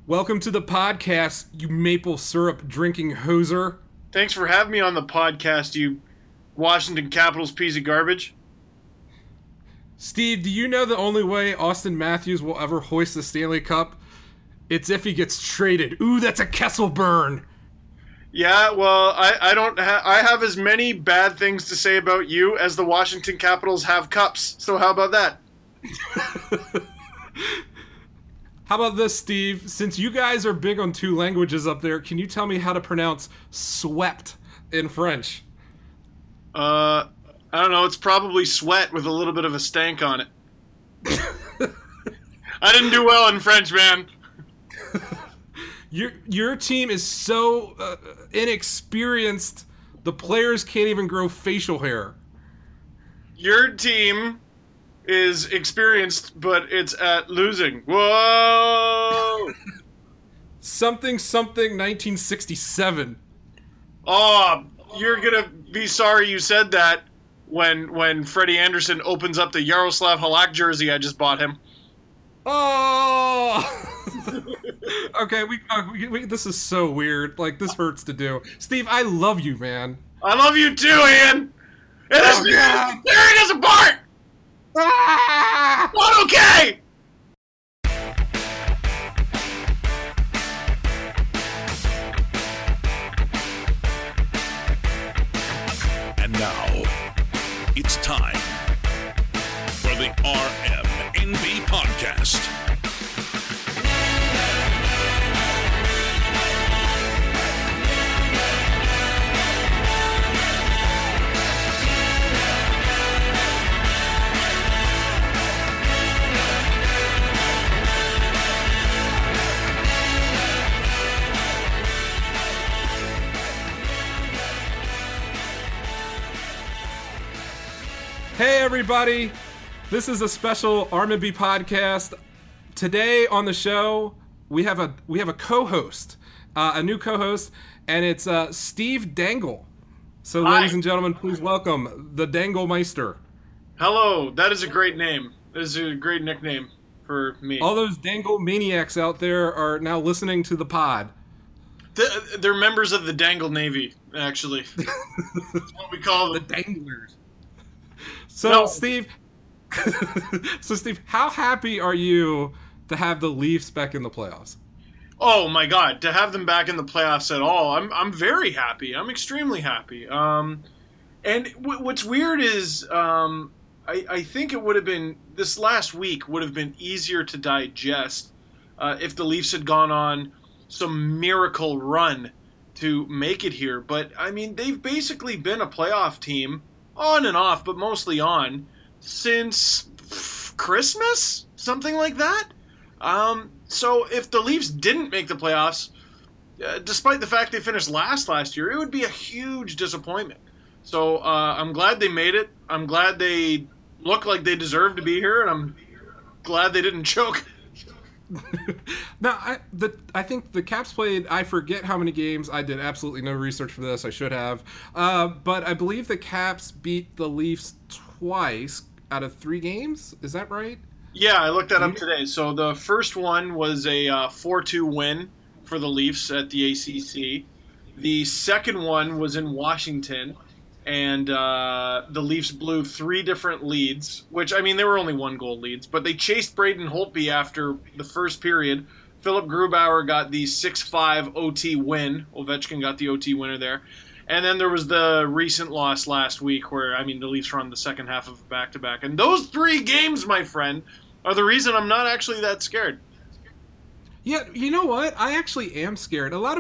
Welcome to the podcast, you maple syrup drinking hoser. Thanks for having me on the podcast, you Washington Capitals piece of garbage. Steve, do you know the only way Austin Matthews will ever hoist the Stanley Cup? It's if he gets traded. Ooh, that's a Kessel burn. Yeah, well, I have as many bad things to say about you as the Washington Capitals have cups. So how about that? How about this, Steve? Since you guys are big on two languages up there, can you tell me how to pronounce swept in French? I don't know. It's probably sweat with a little bit of a stank on it. I didn't do well in French, man. Your team is so inexperienced, the players can't even grow facial hair. Your team is experienced, but it's at losing. Whoa! Something 1967. Oh, you're gonna be sorry you said that when Freddie Anderson opens up the Yaroslav Halak jersey I just bought him. Oh! Okay, we this is so weird. Like, this hurts to do. Steve, I love you, man. I love you too, Ian! It is tearing us apart! Ah! Not okay! And now, it's time for the RMNB Podcast. Hey everybody, this is a special RMB podcast. Today on the show, we have a co-host, a new co-host, and it's Steve Dangle. So, Hi. Ladies and gentlemen, please welcome the Danglemeister. Hello, that is a great name. That is a great nickname for me. All those Dangle maniacs out there are now listening to the pod. They're members of the Dangle Navy, actually. That's what we call The them. Danglers. So, No. Steve, how happy are you to have the Leafs back in the playoffs? Oh my God, to have them back in the playoffs at all, I'm very happy. I'm extremely happy. And what's weird is I think it would have been, this last week would have been easier to digest if the Leafs had gone on some miracle run to make it here. But, I mean, they've basically been a playoff team, on and off, but mostly on, since Christmas? Something like that? So if the Leafs didn't make the playoffs, despite the fact they finished last year, it would be a huge disappointment. So I'm glad they made it. I'm glad they look like they deserve to be here, and I'm glad they didn't choke. Now, I think the Caps played, I forget how many games. I did absolutely no research for this. I should have. But I believe the Caps beat the Leafs twice out of 3 games. Is that right? Yeah, I looked that up today. So the first one was a 4-2 win for the Leafs at the ACC. The second one was in Washington, and the Leafs blew 3 different leads, which, I mean, they were only 1-goal leads, but they chased Braden Holtby after the first period. Philip Grubauer got the 6-5 OT win. Ovechkin got the OT winner there. And then there was the recent loss last week where, I mean, the Leafs were on the second half of a back-to-back. And those 3 games, my friend, are the reason I'm not actually that scared. Yeah, you know what? I actually am scared. A lot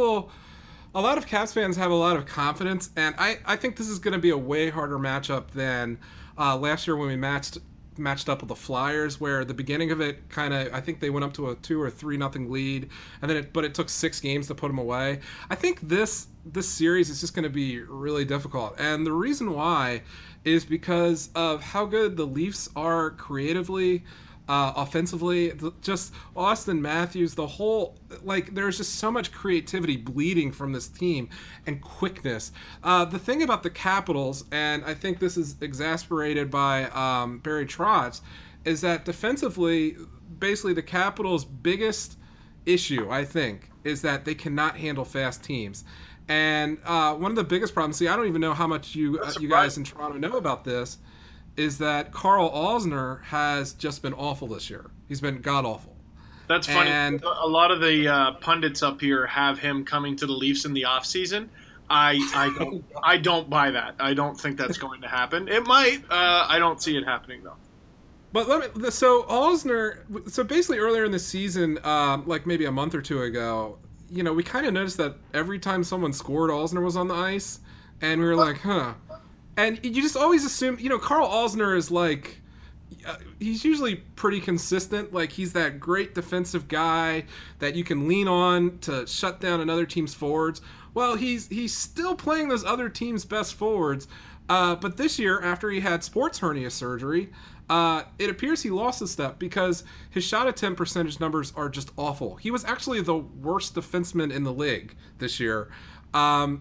of Caps fans have a lot of confidence, and I think this is going to be a way harder matchup than last year when we matched up with the Flyers, where at the beginning of it, I think they went up to a 2 or 3-0 lead, and then it took 6 games to put them away. I think this series is just going to be really difficult, and the reason why is because of how good the Leafs are creatively. Offensively, just Austin Matthews, the whole, like, there's just so much creativity bleeding from this team and quickness. The thing about the Capitals, and I think this is exasperated by Barry Trotz, is that defensively, basically the Capitals' biggest issue, I think, is that they cannot handle fast teams. And one of the biggest problems, I don't even know how much you guys in Toronto know about this, is that Karl Alzner has just been awful this year. He's been god-awful. That's funny. And a lot of the pundits up here have him coming to the Leafs in the offseason. I don't buy that. I don't think that's going to happen. It might. I don't see it happening, though. But so Alzner, so basically earlier in the season, like maybe a month or two ago, we kind of noticed that every time someone scored, Alzner was on the ice, and we were like, huh. And you just always assume, Karl Alzner is like, he's usually pretty consistent. Like, he's that great defensive guy that you can lean on to shut down another team's forwards. Well, he's still playing those other teams' best forwards. But this year, after he had sports hernia surgery, it appears he lost a step because his shot attempt percentage numbers are just awful. He was actually the worst defenseman in the league this year. And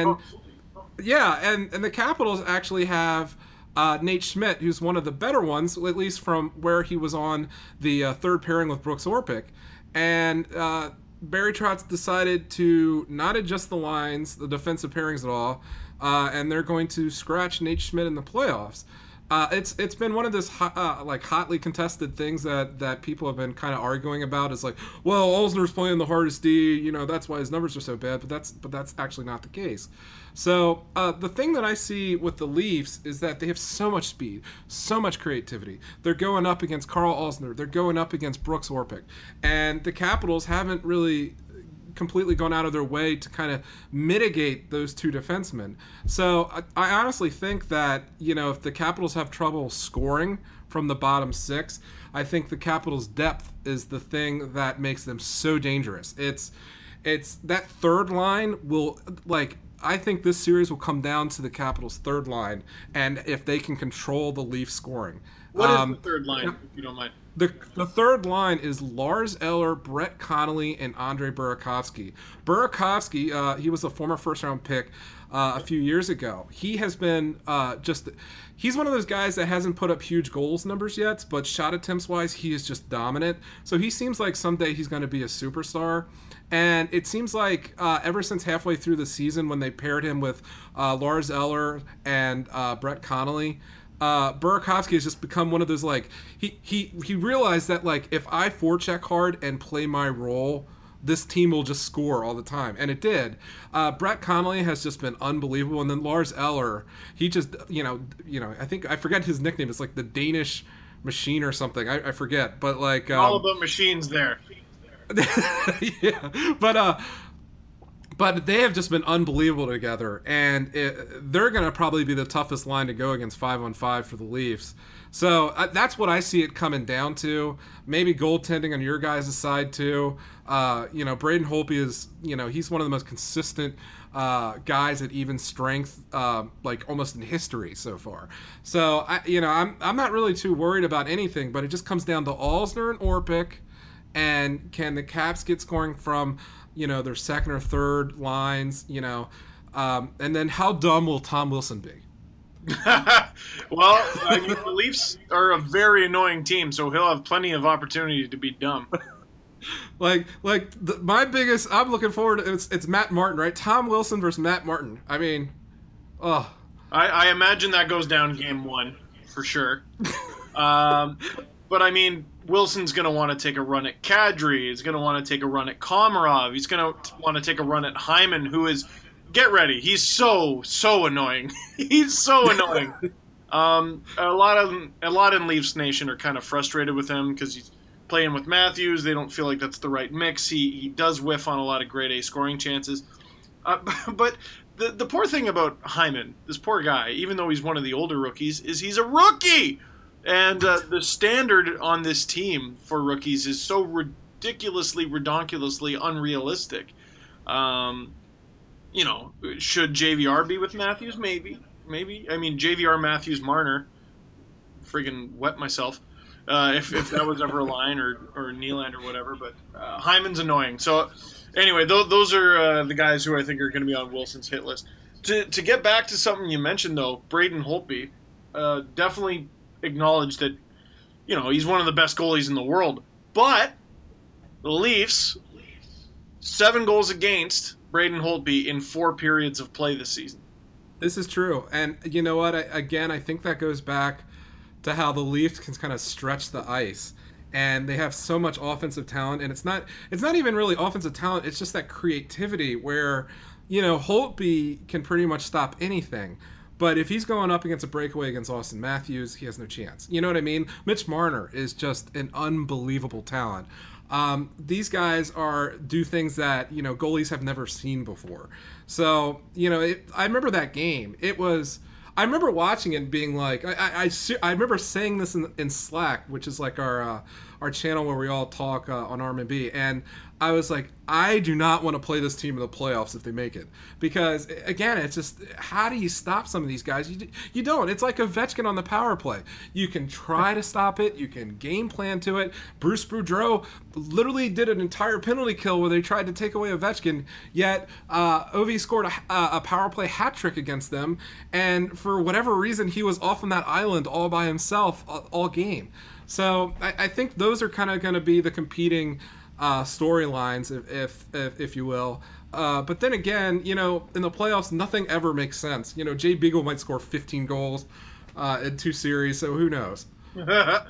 the Capitals actually have Nate Schmidt, who's one of the better ones, at least from where he was on the third pairing with Brooks Orpik. And Barry Trotz decided to not adjust the lines, the defensive pairings at all, and they're going to scratch Nate Schmidt in the playoffs. It's been one of those hotly contested things that people have been kind of arguing about. Is like, well, Alzner's playing the hardest D, that's why his numbers are so bad. But that's actually not the case. So the thing that I see with the Leafs is that they have so much speed, so much creativity. They're going up against Karl Alzner. They're going up against Brooks Orpik, and the Capitals haven't really completely gone out of their way to kind of mitigate those two defensemen. So I honestly think that, if the Capitals have trouble scoring from the bottom six, I think the Capitals' depth is the thing that makes them so dangerous. It's that third line I think this series will come down to the Capitals' third line, and if they can control the Leafs scoring. What is the third line, if you don't mind? The third line is Lars Eller, Brett Connolly, and Andrei Burakovsky. Burakovsky, he was a former first-round pick a few years ago. He has been he's one of those guys that hasn't put up huge goals numbers yet, but shot attempts-wise, he is just dominant. So he seems like someday he's going to be a superstar. And it seems like ever since halfway through the season when they paired him with Lars Eller and Brett Connolly, Burakovsky has just become one of those, he realized that, if I forecheck hard and play my role, this team will just score all the time. And it did. Brett Connolly has just been unbelievable. And then Lars Eller, he just, I forget his nickname. It's like the Danish Machine or something. I forget. But all about machines there. Yeah. But they have just been unbelievable together, and they're going to probably be the toughest line to go against 5-on-5 for the Leafs. So that's what I see it coming down to. Maybe goaltending on your guys' side too. Braden Holtby is, he's one of the most consistent guys at even strength, almost in history so far. So I'm not really too worried about anything, but it just comes down to Alzner and Orpik, and can the Caps get scoring from their second or third lines, and then how dumb will Tom Wilson be? Well, the Leafs are a very annoying team, so he'll have plenty of opportunity to be dumb. My biggest, I'm looking forward to, it's Matt Martin, right? Tom Wilson versus Matt Martin. I mean, I imagine that goes down game one for sure. But I mean, Wilson's going to want to take a run at Kadri. He's going to want to take a run at Komarov. He's going to want to take a run at Hyman, who is, get ready, he's so annoying. He's so annoying. A lot in Leafs Nation are kind of frustrated with him because he's playing with Matthews. They don't feel like that's the right mix. He does whiff on a lot of grade A scoring chances. But the poor thing about Hyman, this poor guy, even though he's one of the older rookies, is he's a rookie! And the standard on this team for rookies is so ridiculously, redonkulously unrealistic. Should JVR be with Matthews? Maybe. I mean, JVR, Matthews, Marner. Friggin' wet myself. If that was ever a line, or Nylander or whatever. But Hyman's annoying. So, anyway, those are the guys who I think are going to be on Wilson's hit list. To get back to something you mentioned, though, Braden Holtby, definitely acknowledge that, he's one of the best goalies in the world. But the Leafs 7 goals against Braden Holtby in 4 periods of play this season. This is true. And you know what? I think that goes back to how the Leafs can kind of stretch the ice. And they have so much offensive talent. And it's not even really offensive talent. It's just that creativity where, Holtby can pretty much stop anything. But if he's going up against a breakaway against Austin Matthews, he has no chance. You know what I mean? Mitch Marner is just an unbelievable talent. These guys do things that, goalies have never seen before. So, I remember that game. I remember watching it and being like, I remember saying this in Slack, which is like our channel where we all talk on RMB, and I was like, I do not want to play this team in the playoffs if they make it, because again, it's just, how do you stop some of these guys? You don't. It's like Ovechkin on the power play. You can try to stop it. You can game plan to it. Bruce Boudreau literally did an entire penalty kill where they tried to take away Ovechkin, yet Ovi scored a power play hat trick against them, and for whatever reason, he was off on that island all by himself all game. So I think those are kind of going to be the competing storylines, if you will. But then again, in the playoffs, nothing ever makes sense. Jay Beagle might score 15 goals in 2 series, so who knows? Yeah,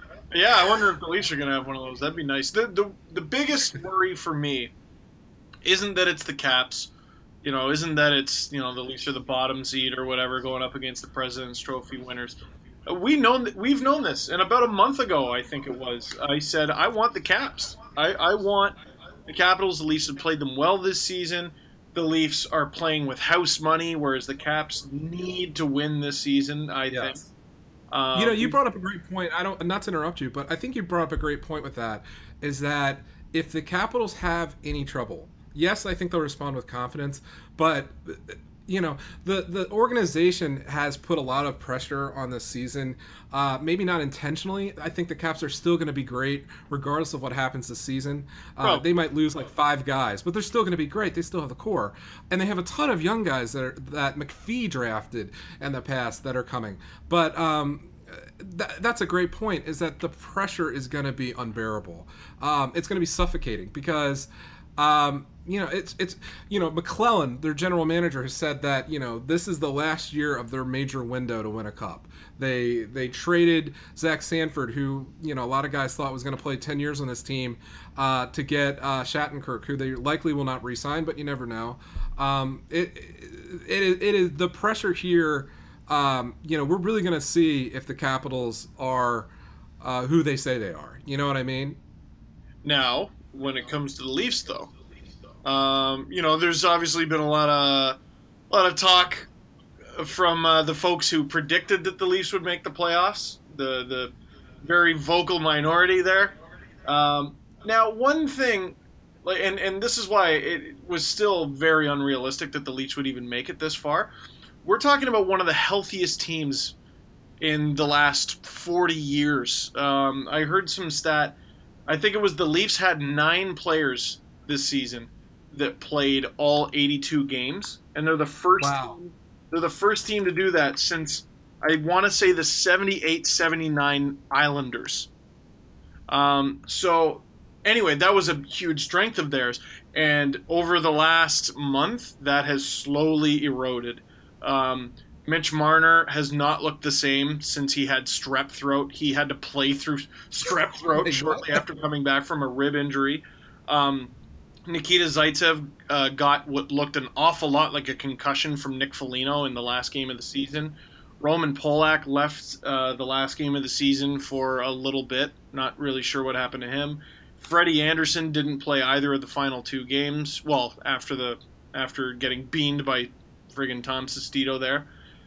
I wonder if the Leafs are going to have one of those. That'd be nice. The biggest worry for me isn't that it's the Caps. Isn't that it's, the Leafs are the bottom seed or whatever going up against the President's Trophy winners. We've known this, and about a month ago, I think it was, I said, I want the Caps. I want the Capitals. The Leafs have played them well this season. The Leafs are playing with house money, whereas the Caps need to win this season, I think. You brought up a great point. Not to interrupt you, but I think you brought up a great point with that, is that if the Capitals have any trouble, yes, I think they'll respond with confidence, but the organization has put a lot of pressure on this season, maybe not intentionally. I think the Caps are still going to be great regardless of what happens this season. They might lose like 5 guys, but they're still going to be great. They still have the core, and they have a ton of young guys that McPhee drafted in the past that are coming. But that's a great point, is that the pressure is going to be unbearable. It's going to be suffocating because it's McClellan, their general manager, has said that this is the last year of their major window to win a cup. They traded Zach Sanford, who a lot of guys thought was going to play 10 years on this team, to get Shattenkirk, who they likely will not re-sign, but you never know. It is the pressure here. We're really going to see if the Capitals are who they say they are. You know what I mean? Now, when it comes to the Leafs, though, there's obviously been a lot of talk from the folks who predicted that the Leafs would make the playoffs. The very vocal minority there. Now, one thing, and this is why it was still very unrealistic that the Leafs would even make it this far. We're talking about one of the healthiest teams in the last 40 years. I heard some stat. I think it was the Leafs had 9 players this season that played all 82 games, and they're the first. Wow. They're the first team to do that since, I want to say, the 78-79 Islanders. So anyway, that was a huge strength of theirs, and over the last month, that has slowly eroded. Mitch Marner has not looked the same since he had strep throat. He had to play through strep throat shortly after coming back from a rib injury. Nikita Zaitsev got what looked an awful lot like a concussion from Nick Foligno in the last game of the season. Roman Polak left the last game of the season for a little bit. Not really sure what happened to him. Freddie Anderson didn't play either of the final 2 games. Well, after getting beamed by friggin' Tom Sestito there.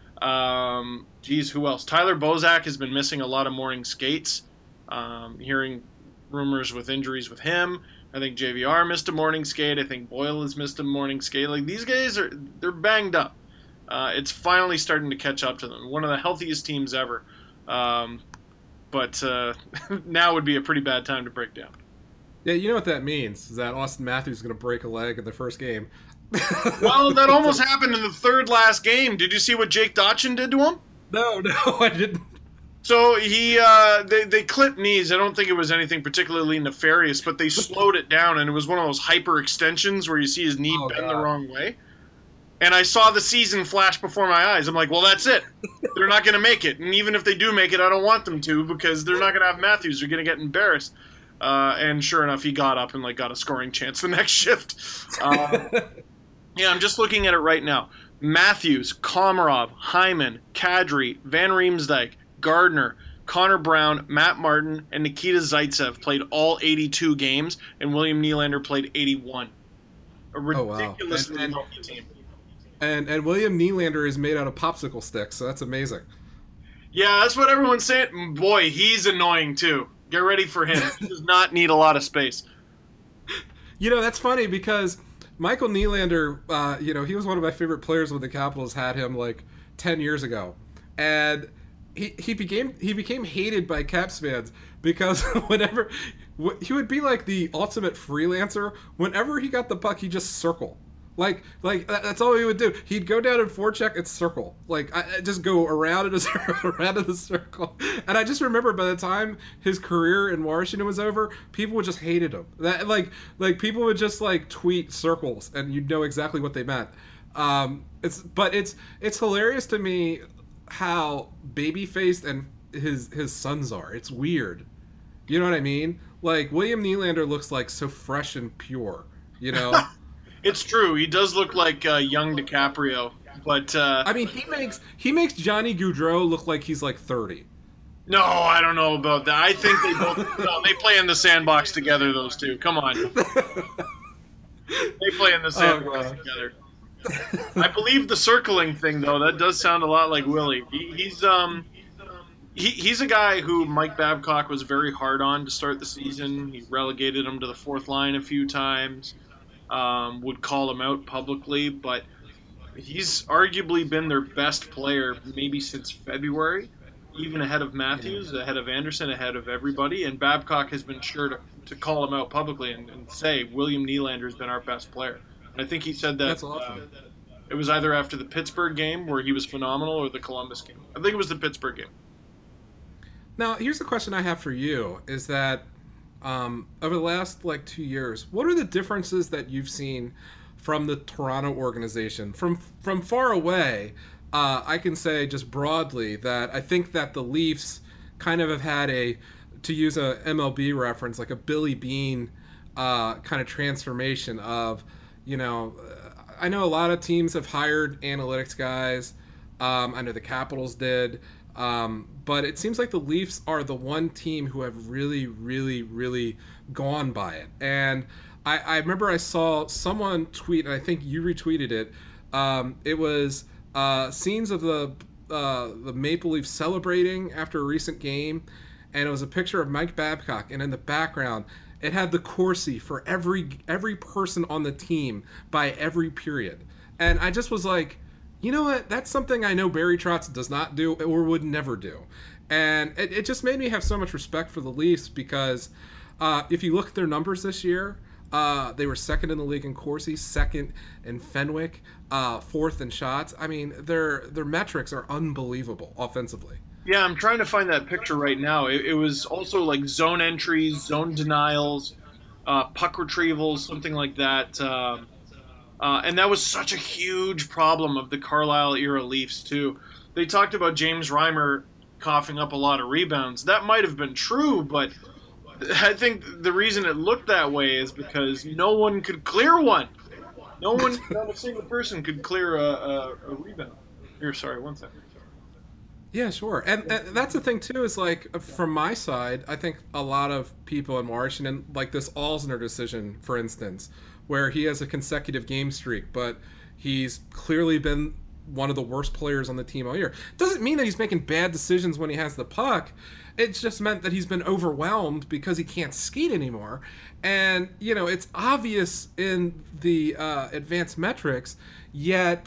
Who else? Tyler Bozak has been missing a lot of morning skates. Hearing rumors with injuries with him. I think JVR missed a morning skate. I think Boyle has missed a morning skate. Like, these guys they're banged up. It's finally starting to catch up to them. One of the healthiest teams ever. But now would be a pretty bad time to break down. Yeah, you know what that means, is that Austin Matthews is going to break a leg in the first game. Well, that almost happened in the third last game. Did you see what Jake Dotchin did to him? No, I didn't. So they clipped knees. I don't think it was anything particularly nefarious, but they slowed it down, and it was one of those hyper extensions where you see his knee bend the wrong way. And I saw the season flash before my eyes. I'm like, well, that's it. They're not going to make it. And even if they do make it, I don't want them to, because they're not going to have Matthews. They're going to get embarrassed. And sure enough, he got up and got a scoring chance the next shift. Yeah, I'm just looking at it right now. Matthews, Komarov, Hyman, Kadri, Van Riemsdyk, Gardner, Connor Brown, Matt Martin, and Nikita Zaitsev played all 82 games, and William Nylander played 81. A ridiculously healthy team. And William Nylander is made out of popsicle sticks, so that's amazing. Yeah, that's what everyone's saying. Boy, he's annoying too. Get ready for him. He does not need a lot of space. That's funny because Michael Nylander, he was one of my favorite players when the Capitals had him 10 years ago. And he became hated by Caps fans because whenever he would be like the ultimate freelancer. Whenever he got the puck, he'd just circle. Like that's all he would do. He'd go down and forecheck and circle. I just go around in a circle, around in a circle. And I just remember by the time his career in Washington was over, people would just hated him. That people would just tweet circles, and you'd know exactly what they meant. It's hilarious to me how baby-faced and his sons are. It's weird. You know what I mean? William Nylander looks so fresh and pure. It's true. He does look like young DiCaprio, but he makes Johnny Gaudreau look like he's 30. No, I don't know about that. I think they both they play in the sandbox together. Those two, come on, they play in the sandbox together. I believe the circling thing though. That does sound a lot like Willie. He's a guy who Mike Babcock was very hard on to start the season. He relegated him to the fourth line a few times. Would call him out publicly, but he's arguably been their best player maybe since February, even ahead of Matthews, ahead of Anderson, ahead of everybody, and Babcock has been sure to call him out publicly and say William Nylander has been our best player. And I think he said that. That's awesome. It was either after the Pittsburgh game where he was phenomenal or the Columbus game. I think it was the Pittsburgh game. Now, here's the question I have for you, is that over the last 2 years, what are the differences that you've seen from the Toronto organization? From far away, I can say just broadly that I think that the Leafs kind of have had to use a MLB reference, a Billy Beane kind of transformation of, I know a lot of teams have hired analytics guys. I know the Capitals did. But it seems like the Leafs are the one team who have really, really, really gone by it. And I remember I saw someone tweet, and I think you retweeted it. It was scenes of the Maple Leafs celebrating after a recent game, and it was a picture of Mike Babcock, and in the background it had the Corsi for every person on the team by every period. And I just was like, you know what? That's something I know Barry Trotz does not do or would never do. And it just made me have so much respect for the Leafs because if you look at their numbers this year, they were second in the league in Corsi, second in Fenwick, fourth in shots. I mean, their metrics are unbelievable offensively. Yeah, I'm trying to find that picture right now. It was also zone entries, zone denials, puck retrievals, something like that. And that was such a huge problem of the Carlisle-era Leafs, too. They talked about James Reimer coughing up a lot of rebounds. That might have been true, but I think the reason it looked that way is because no one could clear one. No one, not a single person could clear a rebound. Here, sorry, one second. Yeah, sure. And that's the thing, too, is from my side, I think a lot of people in Washington, this Alzner decision, for instance, where he has a consecutive game streak, but he's clearly been one of the worst players on the team all year. Doesn't mean that he's making bad decisions when he has the puck. It's just meant that he's been overwhelmed because he can't skate anymore. And, it's obvious in the advanced metrics, yet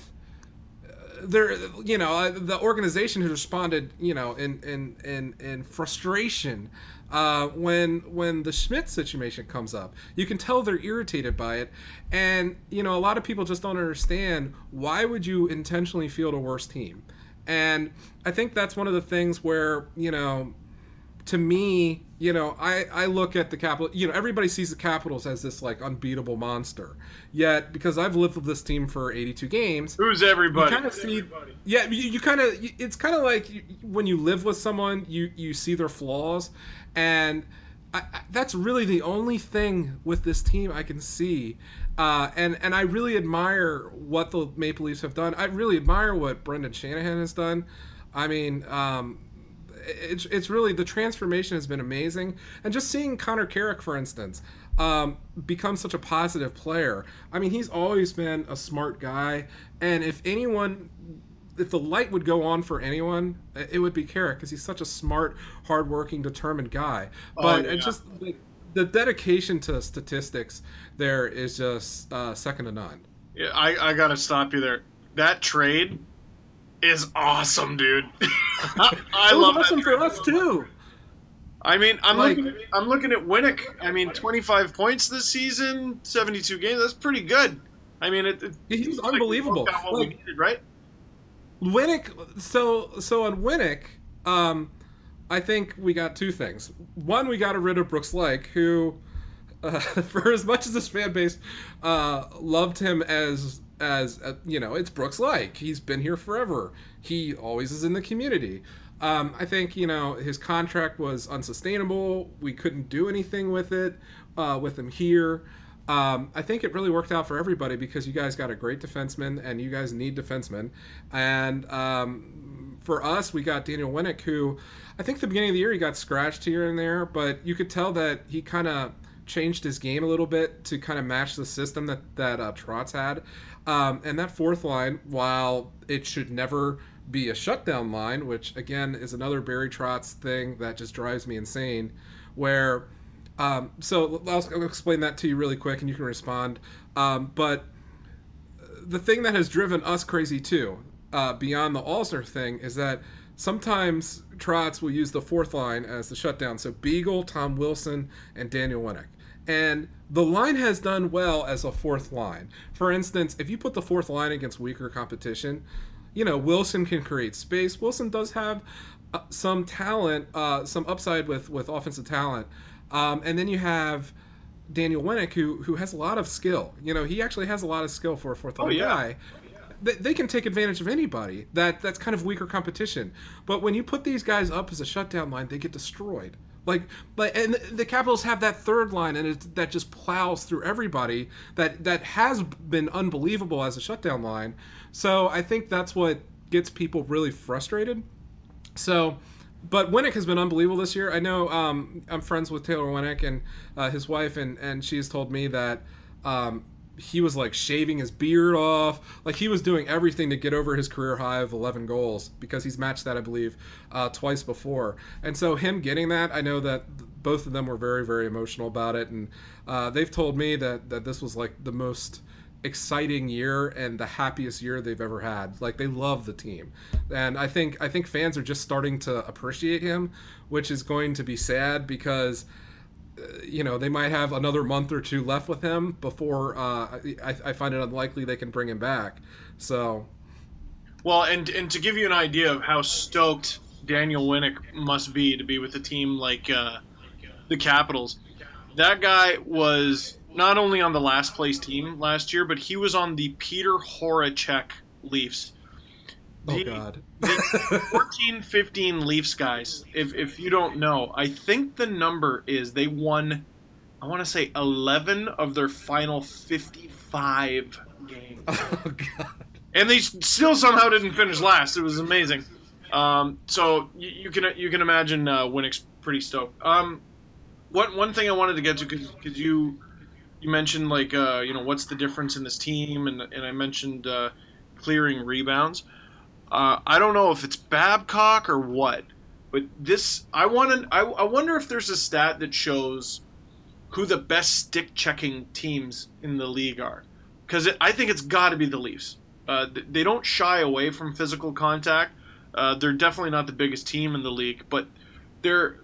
the organization has responded, in frustration when the Schmidt situation comes up. You can tell they're irritated by it, and a lot of people just don't understand why would you intentionally field a worse team. And I think that's one of the things where, to me, I look at the Capital, everybody sees the Capitals as this like unbeatable monster. Yet, because I've lived with this team for 82 games, who's everybody? You kind of see, yeah, you kind of, it's kind of like when you live with someone, you see their flaws, and that's really the only thing with this team I can see. And I really admire what the Maple Leafs have done. I really admire what Brendan Shanahan has done. I mean, it's really, the transformation has been amazing. And just seeing Connor Carrick, for instance, become such a positive player. I mean, he's always been a smart guy. And if the light would go on for anyone, it would be Carrick, because he's such a smart, hardworking, determined guy. But it's just the dedication to statistics there is just second to none. Yeah, I gotta stop you there. That trade is awesome, dude. I love awesome that for us too. I mean, I'm looking at Winnick. I mean, 25 points this season, 72 games. That's pretty good. I mean, he's unbelievable. Like what we needed, right? Winnick. So on Winnick, I think we got two things. One, we got rid of Brooks Lake, who, for as much as this fan base loved him as it's Brooks Lake. He's been here forever. He always is in the community. I think, his contract was unsustainable. We couldn't do anything with it, with him here. I think it really worked out for everybody, because you guys got a great defenseman, and you guys need defensemen. And for us, we got Daniel Winnick, who I think at the beginning of the year he got scratched here and there, but you could tell that he kind of changed his game a little bit to kind of match the system that Trotz had. And that fourth line, while it should never be a shutdown line, which again is another Barry Trotz thing that just drives me insane, where so I'll explain that to you really quick and you can respond. But the thing that has driven us crazy too, beyond the Alzner thing, is that sometimes Trotz will use the fourth line as the shutdown. So Beagle, Tom Wilson, and Daniel Winnick. And the line has done well as a fourth line. For instance, if you put the fourth line against weaker competition, Wilson can create space. Wilson does have some talent, some upside with offensive talent. And then you have Daniel Winnick, who has a lot of skill. He actually has a lot of skill for a fourth line guy. They can take advantage of anybody that's kind of weaker competition. But when you put these guys up as a shutdown line, they get destroyed. And the Capitals have that third line, and that just plows through everybody. That has been unbelievable as a shutdown line. So I think that's what gets people really frustrated. So, but Winnick has been unbelievable this year. I know I'm friends with Taylor Winnick and his wife, and she's told me that he was like shaving his beard off. Like, he was doing everything to get over his career high of 11 goals, because he's matched that, I believe, twice before. And so him getting that, I know that both of them were very, very emotional about it. And they've told me that this was like the most exciting year and the happiest year they've ever had. Like, they love the team. And I think fans are just starting to appreciate him, which is going to be sad, because they might have another month or two left with him before I find it unlikely they can bring him back. So, well, and to give you an idea of how stoked Daniel Winnick must be to be with a team like the Capitals, that guy was not only on the last place team last year, but he was on the Peter Horachek Leafs. God. The 14-15 Leafs guys, if you don't know, I think the number is they won, I want to say 11 of their final 55 games. Oh, God. And they still somehow didn't finish last. It was amazing. So you can imagine Winnick's pretty stoked. One thing I wanted to get to, because you mentioned, like, what's the difference in this team, and I mentioned clearing rebounds. I don't know if it's Babcock or what, but I wonder if there's a stat that shows who the best stick-checking teams in the league are. Because I think it's got to be the Leafs. They don't shy away from physical contact. They're definitely not the biggest team in the league, but they're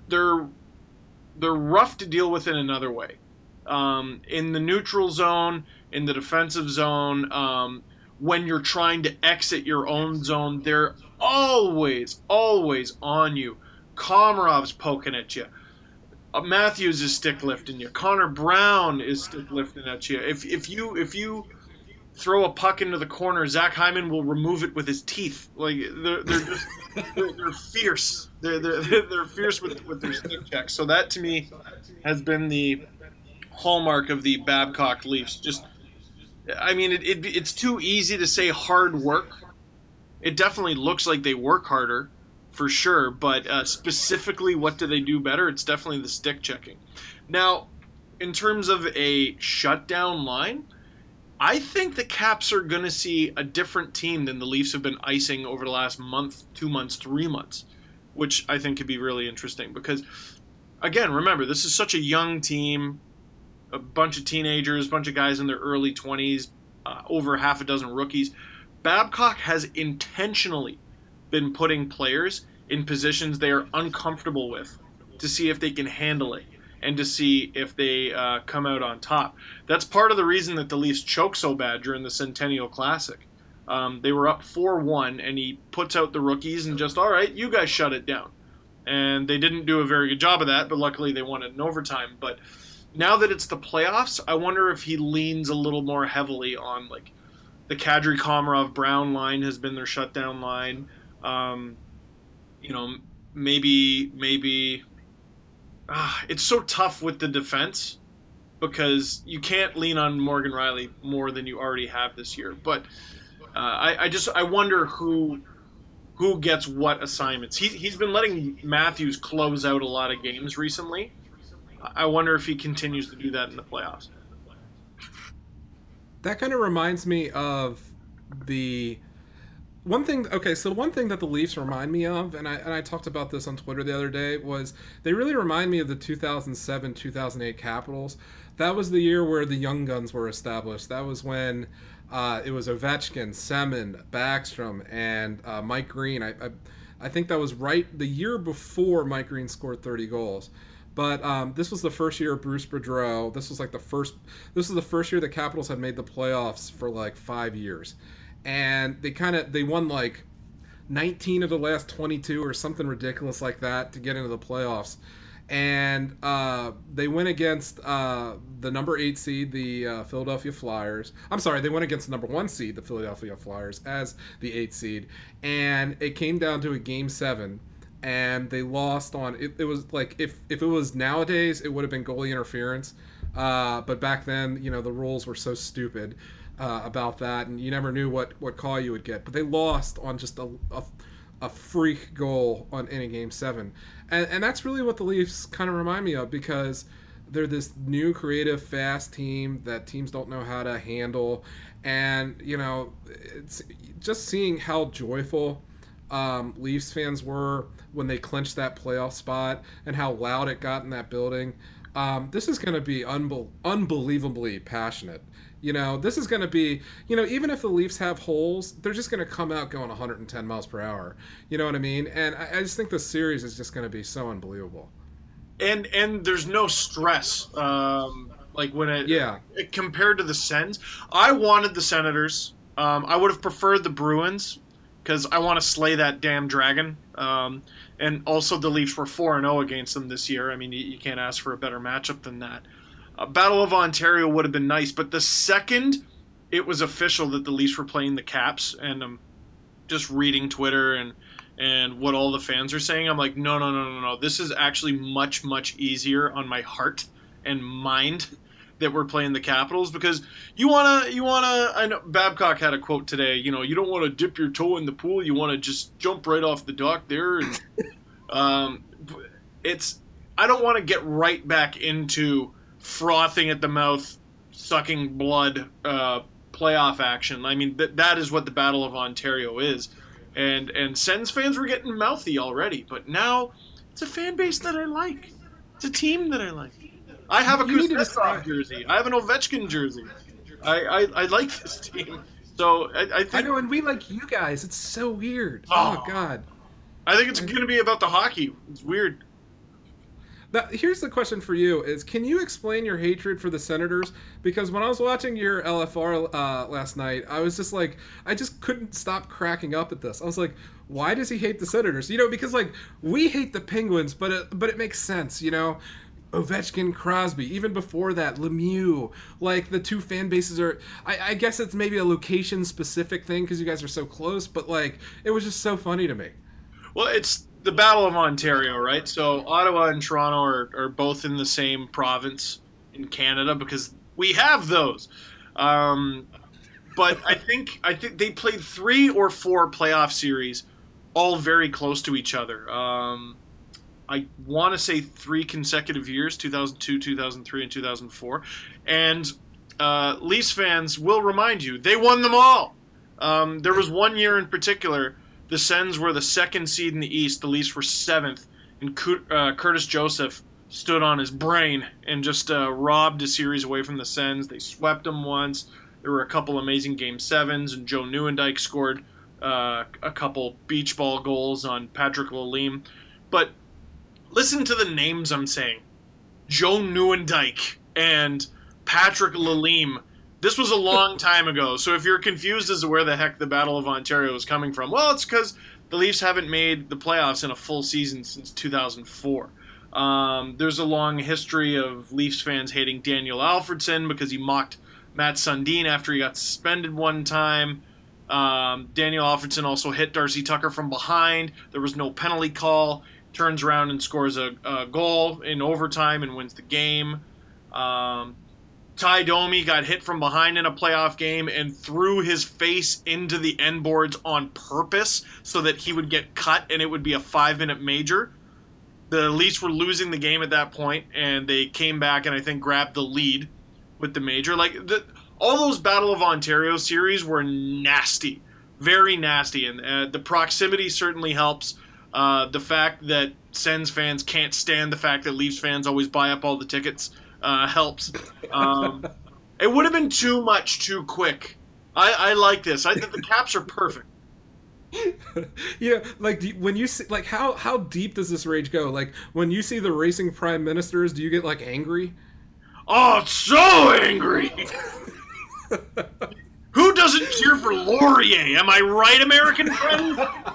rough to deal with in another way. In the neutral zone, in the defensive zone, when you're trying to exit your own zone. They're always on you. Komarov's poking at you. Matthews is stick lifting you. Connor Brown is stick lifting at you. If you throw a puck into the corner, Zach Hyman will remove it with his teeth. Like they're fierce. They're fierce with their stick checks. So that to me has been the hallmark of the Babcock Leafs. Just, I mean, it's too easy to say hard work. It definitely looks like they work harder, for sure. But specifically, what do they do better? It's definitely the stick checking. Now, in terms of a shutdown line, I think the Caps are going to see a different team than the Leafs have been icing over the last month, 2 months, 3 months, which I think could be really interesting because, again, remember, this is such a young team, a bunch of teenagers, a bunch of guys in their early 20s, over half a dozen rookies. Babcock has intentionally been putting players in positions they are uncomfortable with to see if they can handle it and to see if they come out on top. That's part of the reason that the Leafs choked so bad during the Centennial Classic. They were up 4-1, and he puts out the rookies and just, all right, you guys shut it down. And they didn't do a very good job of that, but luckily they won it in overtime. But now that it's the playoffs, I wonder if he leans a little more heavily on, like, the Kadri Komarov Brown line has been their shutdown line. Maybe it's so tough with the defense because you can't lean on Morgan Rielly more than you already have this year. But I wonder who gets what assignments. He's been letting Matthews close out a lot of games recently. I wonder if he continues to do that in the playoffs. That kind of reminds me of the one thing. Okay, so one thing that the Leafs remind me of, and I talked about this on Twitter the other day, was they really remind me of the 2007-2008 Capitals. That was the year where the young guns were established. That was when it was Ovechkin, Semin, Backstrom, and Mike Green. I think that was right the year before Mike Green scored 30 goals. But this was the first year of Bruce Boudreau. This was the first year the Capitals had made the playoffs for like 5 years, and they won like 19 of the last 22 or something ridiculous like that to get into the playoffs, and they went against the number 8 seed, the Philadelphia Flyers. I'm sorry, they went against the number 1 seed, the Philadelphia Flyers, as the 8 seed, and it came down to a Game 7. And they lost on it. It was like if it was nowadays, it would have been goalie interference. But back then, the rules were so stupid about that, and you never knew what call you would get. But they lost on just a freak goal in a Game 7, and that's really what the Leafs kind of remind me of, because they're this new, creative, fast team that teams don't know how to handle, and it's just seeing how joyful Leafs fans were when they clinched that playoff spot and how loud it got in that building. This is going to be unbelievably passionate. This is going to be, even if the Leafs have holes, they're just going to come out going 110 miles per hour. You know what I mean? And I just think the series is just going to be so unbelievable. And there's no stress. Like when it compared to the Sens, I wanted the Senators. I would have preferred the Bruins, because I want to slay that damn dragon. And also the Leafs were 4-0 against them this year. I mean, you can't ask for a better matchup than that. Battle of Ontario would have been nice, but the second it was official that the Leafs were playing the Caps, and I'm just reading Twitter and what all the fans are saying, I'm like, no. This is actually much, much easier on my heart and mind that we're playing the Capitals, because you wanna. I know Babcock had a quote today. You don't want to dip your toe in the pool. You want to just jump right off the dock there. And I don't want to get right back into frothing at the mouth, sucking blood, playoff action. I mean that is what the Battle of Ontario is, and Sens fans were getting mouthy already, but now it's a fan base that I like. It's a team that I like. I have a Kuznetsov jersey. I have an Ovechkin jersey. I like this team. So I think... I know, and we like you guys. It's so weird. Oh God. I think it's going to be about the hockey. It's weird. Here's the question for you: Is can you explain your hatred for the Senators? Because when I was watching your LFR last night, I was just like, I just couldn't stop cracking up at this. I was like, why does he hate the Senators? You know, because like we hate the Penguins, but it makes sense. You know, Ovechkin, Crosby, even before that, Lemieux. Like the two fan bases are. I guess it's maybe a location specific thing because you guys are so close, but like it was just so funny to me. Well, it's the Battle of Ontario, right? So Ottawa and Toronto are both in the same province in Canada because we have those. But I think they played 3 or 4 playoff series, all very close to each other. I want to say 3 consecutive years: 2002, 2003, and 2004. And Leafs fans will remind you they won them all. There was one year in particular. The Sens were the 2nd seed in the East. The Leafs were 7th, and Curtis Joseph stood on his brain and just robbed a series away from the Sens. They swept them once. There were a couple amazing Game 7s, and Joe Nieuwendyk scored a couple beach ball goals on Patrick Lalime. But listen to the names I'm saying. Joe Nieuwendyk and Patrick Lalime. This was a long time ago, so if you're confused as to where the heck the Battle of Ontario is coming from, well, it's because the Leafs haven't made the playoffs in a full season since 2004. There's a long history of Leafs fans hating Daniel Alfredson because he mocked Matt Sundin after he got suspended one time. Daniel Alfredson also hit Darcy Tucker from behind. There was no penalty call. Turns around and scores a goal in overtime and wins the game. Ty Domi got hit from behind in a playoff game and threw his face into the end boards on purpose so that he would get cut and it would be a 5-minute major. The Leafs were losing the game at that point, and they came back and I think grabbed the lead with the major. All those Battle of Ontario series were nasty, very nasty, and the proximity certainly helps. The fact that Sens fans can't stand the fact that Leafs fans always buy up all the tickets helps. It would have been too much too quick. I like this. I think the Caps are perfect. Yeah, like when you see, like how deep does this rage go? Like when you see the racing prime ministers, do you get like angry? Oh, so angry! Who doesn't cheer for Laurier? Am I right, American friends?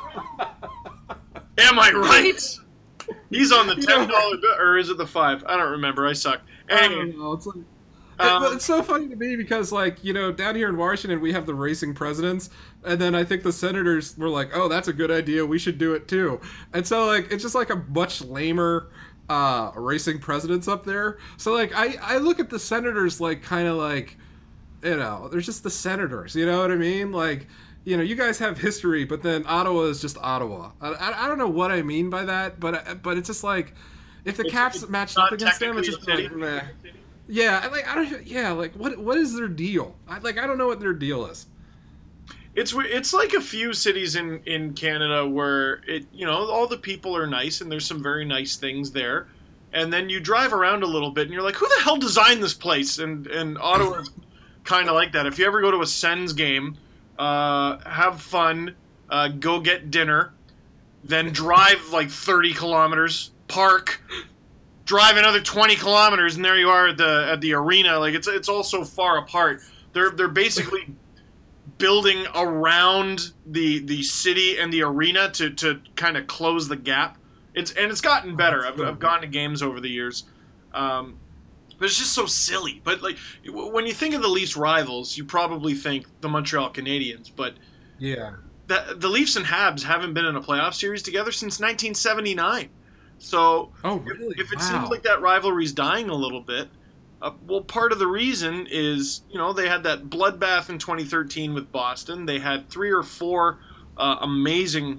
Am I right? He's on the $10 bill, or is it the $5? I don't remember. I suck. Anyway, I don't know. It's like, but it's so funny to me because, like, you know, down here in Washington, we have the racing presidents, and then I think the senators were like, "Oh, that's a good idea. We should do it too." And so, like, it's just like a much lamer racing presidents up there. So, like, I look at the senators like kind of like, you know, they're just the senators. You know what I mean? Like, you know, you guys have history, but then Ottawa is just Ottawa. I don't know what I mean by that, but it's just like if the Caps matched up against them, it's just like meh. Yeah, like I don't. Yeah, like what is their deal? I don't know what their deal is. It's like a few cities in Canada where all the people are nice and there's some very nice things there, and then you drive around a little bit and you're like, who the hell designed this place? And Ottawa's kind of like that. If you ever go to a Sens game, have fun, go get dinner, then drive like 30 kilometers, park, drive another 20 kilometers, and there you are at the arena. Like it's all so far apart. They're basically building around the city and the arena to kind of close the gap. It's gotten better. I've gone to games over the years. But it's just so silly. But like when you think of the Leafs rivals, you probably think the Montreal Canadiens. But yeah, the Leafs and Habs haven't been in a playoff series together since 1979. So really? If it seems like that rivalry's dying a little bit, well, part of the reason is they had that bloodbath in 2013 with Boston. They had 3 or 4 amazing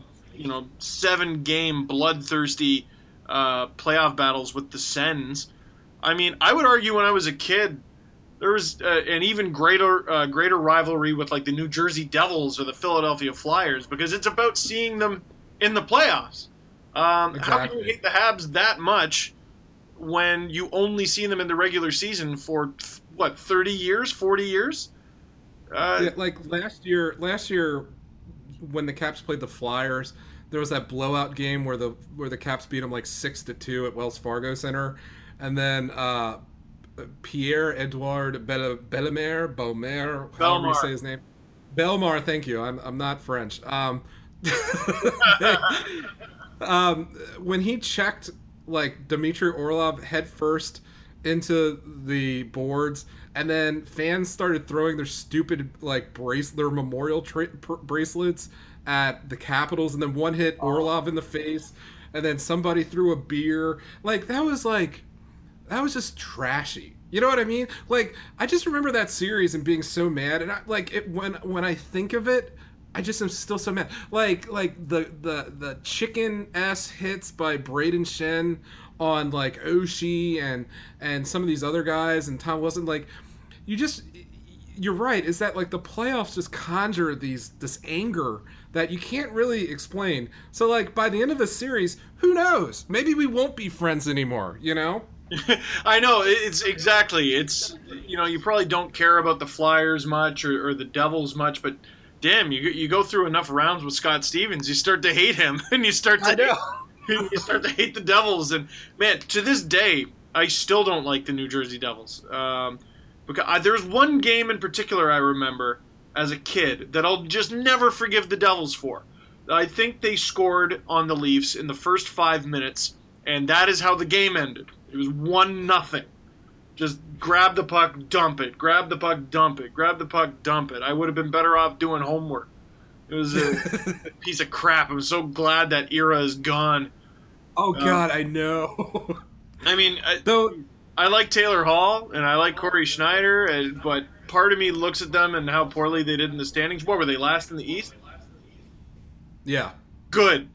7-game bloodthirsty playoff battles with the Sens. I mean, I would argue when I was a kid, there was an even greater rivalry with like the New Jersey Devils or the Philadelphia Flyers because it's about seeing them in the playoffs. Exactly. How can you hate the Habs that much when you only see them in the regular season for 30 years, 40 years? Yeah, like last year when the Caps played the Flyers, there was that blowout game where the Caps beat them like 6-2 at Wells Fargo Center, and then Pierre-Edouard Bellemare, however you say his name. Bellemare, thank you. I'm not French. When he checked like Dmitry Orlov head first into the boards, and then fans started throwing their stupid like their memorial bracelets at the Capitals, and then one hit Orlov in the face, and then somebody threw a beer. Like that was just trashy. You know what I mean? Like, I just remember that series and being so mad, and when I think of it, I just am still so mad. Like the chicken ass hits by Braden Shen on like Oshie and some of these other guys and Tom Wilson. Like, you're right. Is that like the playoffs just conjure this anger that you can't really explain? So like by the end of the series, who knows? Maybe we won't be friends anymore. You know? I know, it's you probably don't care about the Flyers much or the Devils much, but damn, you go through enough rounds with Scott Stevens, you start to hate him, and you start to hate the Devils. And man, to this day, I still don't like the New Jersey Devils. Because there's one game in particular I remember as a kid that I'll just never forgive the Devils for. I think they scored on the Leafs in the first 5 minutes, and that is how the game ended. It was 1-0. Just grab the puck, dump it. Grab the puck, dump it. Grab the puck, dump it. I would have been better off doing homework. It was a piece of crap. I'm so glad that era is gone. Oh, God, I know. I mean, I like Taylor Hall, and I like Corey Schneider, but part of me looks at them and how poorly they did in the standings. What, were they last in the East? Yeah. Good.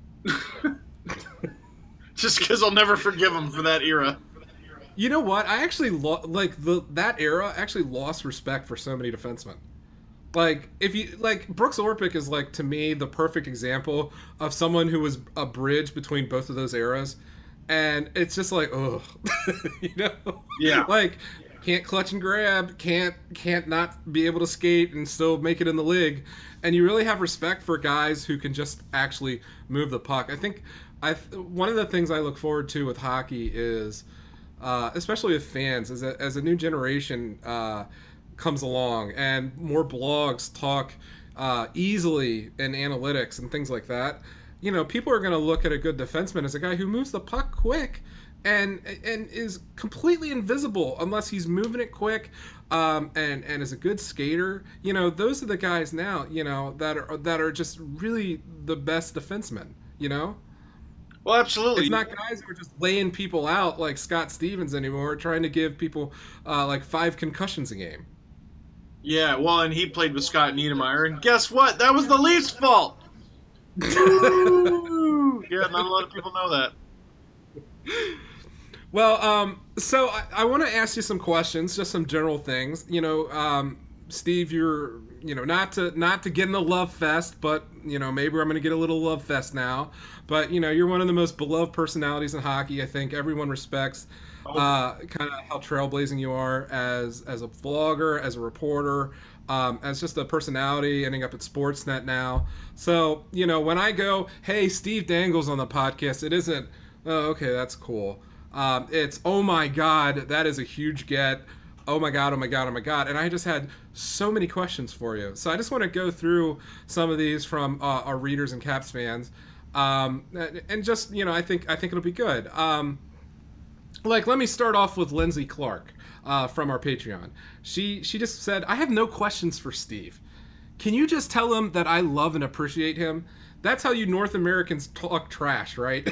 Just because I'll never forgive them for that era. You know what? I actually that era actually lost respect for so many defensemen. Like Brooks Orpik is like, to me, the perfect example of someone who was a bridge between both of those eras, and it's just like, ugh, you know? Yeah. Like, can't clutch and grab, can't not be able to skate and still make it in the league, and you really have respect for guys who can just actually move the puck. I think one of the things I look forward to with hockey is, especially with fans, is that as a new generation comes along and more blogs talk easily in analytics and things like that, you know, people are going to look at a good defenseman as a guy who moves the puck quick and is completely invisible unless he's moving it quick, and is a good skater. You know, those are the guys now, you know, that are just really the best defensemen, you know? Well, absolutely. It's not guys who are just laying people out like Scott Stevens anymore, trying to give people like 5 concussions a game. Yeah, well, and he played with Scott Niedermayer, and guess what? That was the Leafs' fault. Yeah, not a lot of people know that. Well, so I want to ask you some questions, just some general things. You know, Steve, you're, you know, not to get in the love fest, but, you know, maybe I'm going to get a little love fest now. But, you know, you're one of the most beloved personalities in hockey. I think everyone respects kind of how trailblazing you are as a vlogger, as a reporter, as just a personality, ending up at Sportsnet now. So, you know, when I go, hey, Steve Dangle's on the podcast, it isn't, oh, okay, that's cool. It's, oh my God, that is a huge get. Oh my God, oh my God, oh my God. And I just had so many questions for you. So I just want to go through some of these from our readers and Caps fans. And just, you know, I think it'll be good. Like, let me start off with Lindsay Clark from our Patreon. She just said, I have no questions for Steve. Can you just tell him that I love and appreciate him? That's how you North Americans talk trash, right?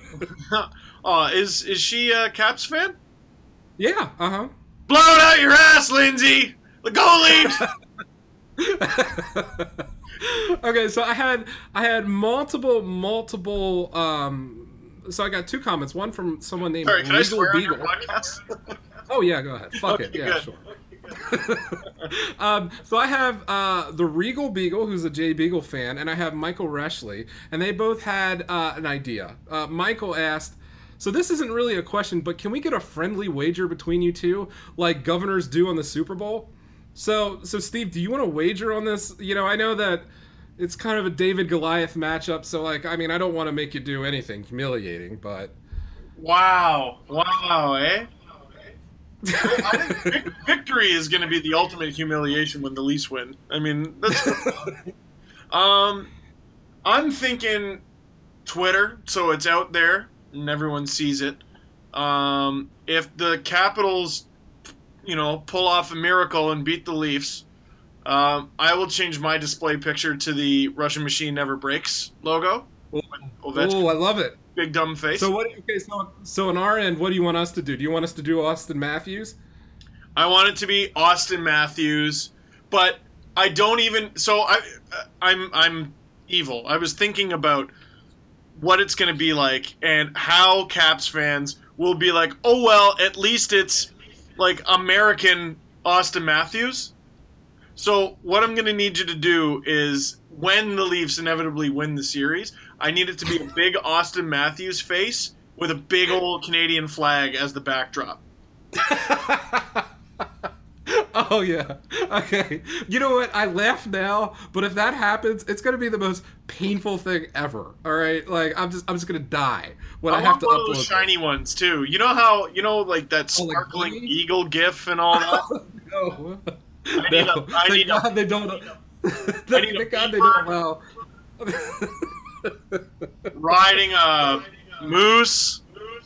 Is she a Caps fan? Yeah, uh-huh. Blow it out your ass, Lindsay! Go Leafs! Okay, so I had multiple so I got 2 comments. One from someone named Sorry, can Regal I swear Beagle. on your podcast? Oh yeah, go ahead. Fuck Okay, it. Yeah, good. sure. So I have the Regal Beagle, who's a Jay Beagle fan, and I have Michael Reshley, and they both had an idea. Michael asked, so this isn't really a question, but can we get a friendly wager between you two, like governors do on the Super Bowl? So Steve, do you want to wager on this? You know, I know that it's kind of a David Goliath matchup. So like, I mean, I don't want to make you do anything humiliating, but Wow, eh? I think victory is going to be the ultimate humiliation when the Leafs win. I mean, that's. I'm thinking Twitter, so it's out there and everyone sees it. If the Capitals, pull off a miracle and beat the Leafs, I will change my display picture to the Russian Machine Never Breaks logo. Oh, I love it. Big dumb face. So so on our end, what do you want us to do? Do you want us to do Austin Matthews? I want it to be Austin Matthews, but I don't even. So I'm evil. I was thinking about what it's going to be like and how Caps fans will be like, oh well, at least it's like American Austin Matthews. So what I'm going to need you to do is when the Leafs inevitably win the series, I need it to be a big Austin Matthews face with a big old Canadian flag as the backdrop. Oh yeah. Okay. You know what? I laugh now, but if that happens, it's gonna be the most painful thing ever. All right. Like I'm just gonna die when I have to upload upload those shiny ones too. You know how like that sparkling like eagle GIF and all that. No. Thank God they don't. Thank God they don't allow. Riding a moose.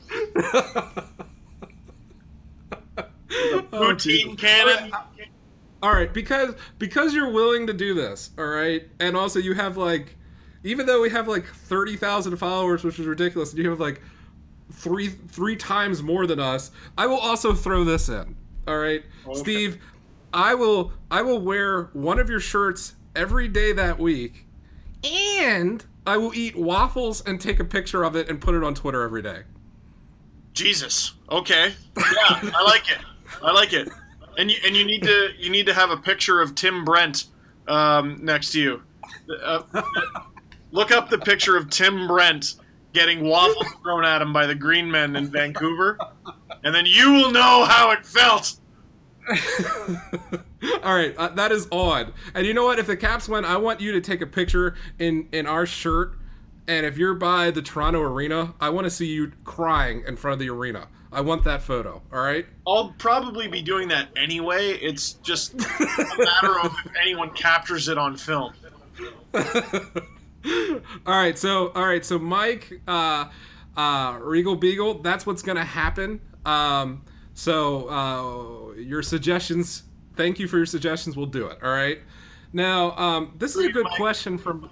Poutine cannon. All right, because you're willing to do this, all right, and also you have like, even though we have like 30,000 followers, which is ridiculous, and you have like three times more than us, I will also throw this in. All right, okay. Steve, I will wear one of your shirts every day that week, and I will eat waffles and take a picture of it and put it on Twitter every day. Jesus. Okay. Yeah, I like it. And you need to have a picture of Tim Brent next to you. Look up the picture of Tim Brent getting waffles thrown at him by the Green Men in Vancouver, and then you will know how it felt. All right, that is odd. And you know what? If the Caps win, I want you to take a picture in our shirt. And if you're by the Toronto Arena, I want to see you crying in front of the arena. I want that photo, all right? I'll probably be doing that anyway. It's just a matter of if anyone captures it on film. All right, so Mike, Regal Beagle, that's what's going to happen. Your suggestions, thank you for your suggestions. We'll do it, all right? Now, this is a good question from...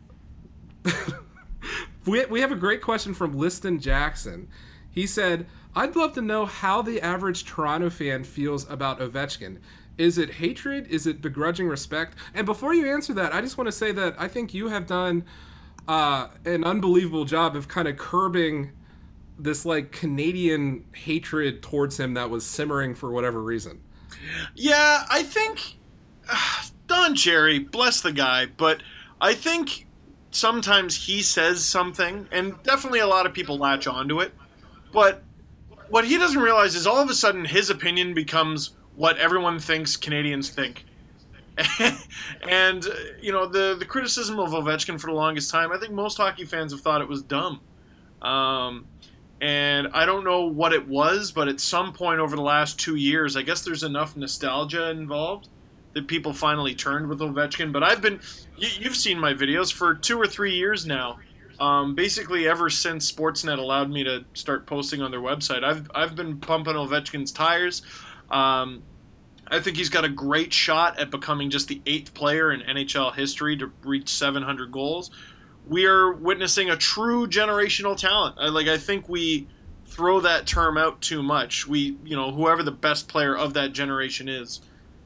We have a great question from Liston Jackson. He said, I'd love to know how the average Toronto fan feels about Ovechkin. Is it hatred? Is it begrudging respect? And before you answer that, I just want to say that I think you have done an unbelievable job of kind of curbing this like Canadian hatred towards him that was simmering for whatever reason. Yeah, I think Don Cherry, bless the guy, but I think sometimes he says something, and definitely a lot of people latch onto it, but what he doesn't realize is all of a sudden his opinion becomes what everyone thinks Canadians think. And, the criticism of Ovechkin for the longest time, I think most hockey fans have thought it was dumb. And I don't know what it was, but at some point over the last 2 years, I guess there's enough nostalgia involved that people finally turned with Ovechkin. But you've seen my videos for 2 or 3 years now. Basically, ever since Sportsnet allowed me to start posting on their website, I've been pumping Ovechkin's tires. I think he's got a great shot at becoming just the 8th player in NHL history to reach 700 goals. We are witnessing a true generational talent. I think we throw that term out too much. Whoever the best player of that generation is.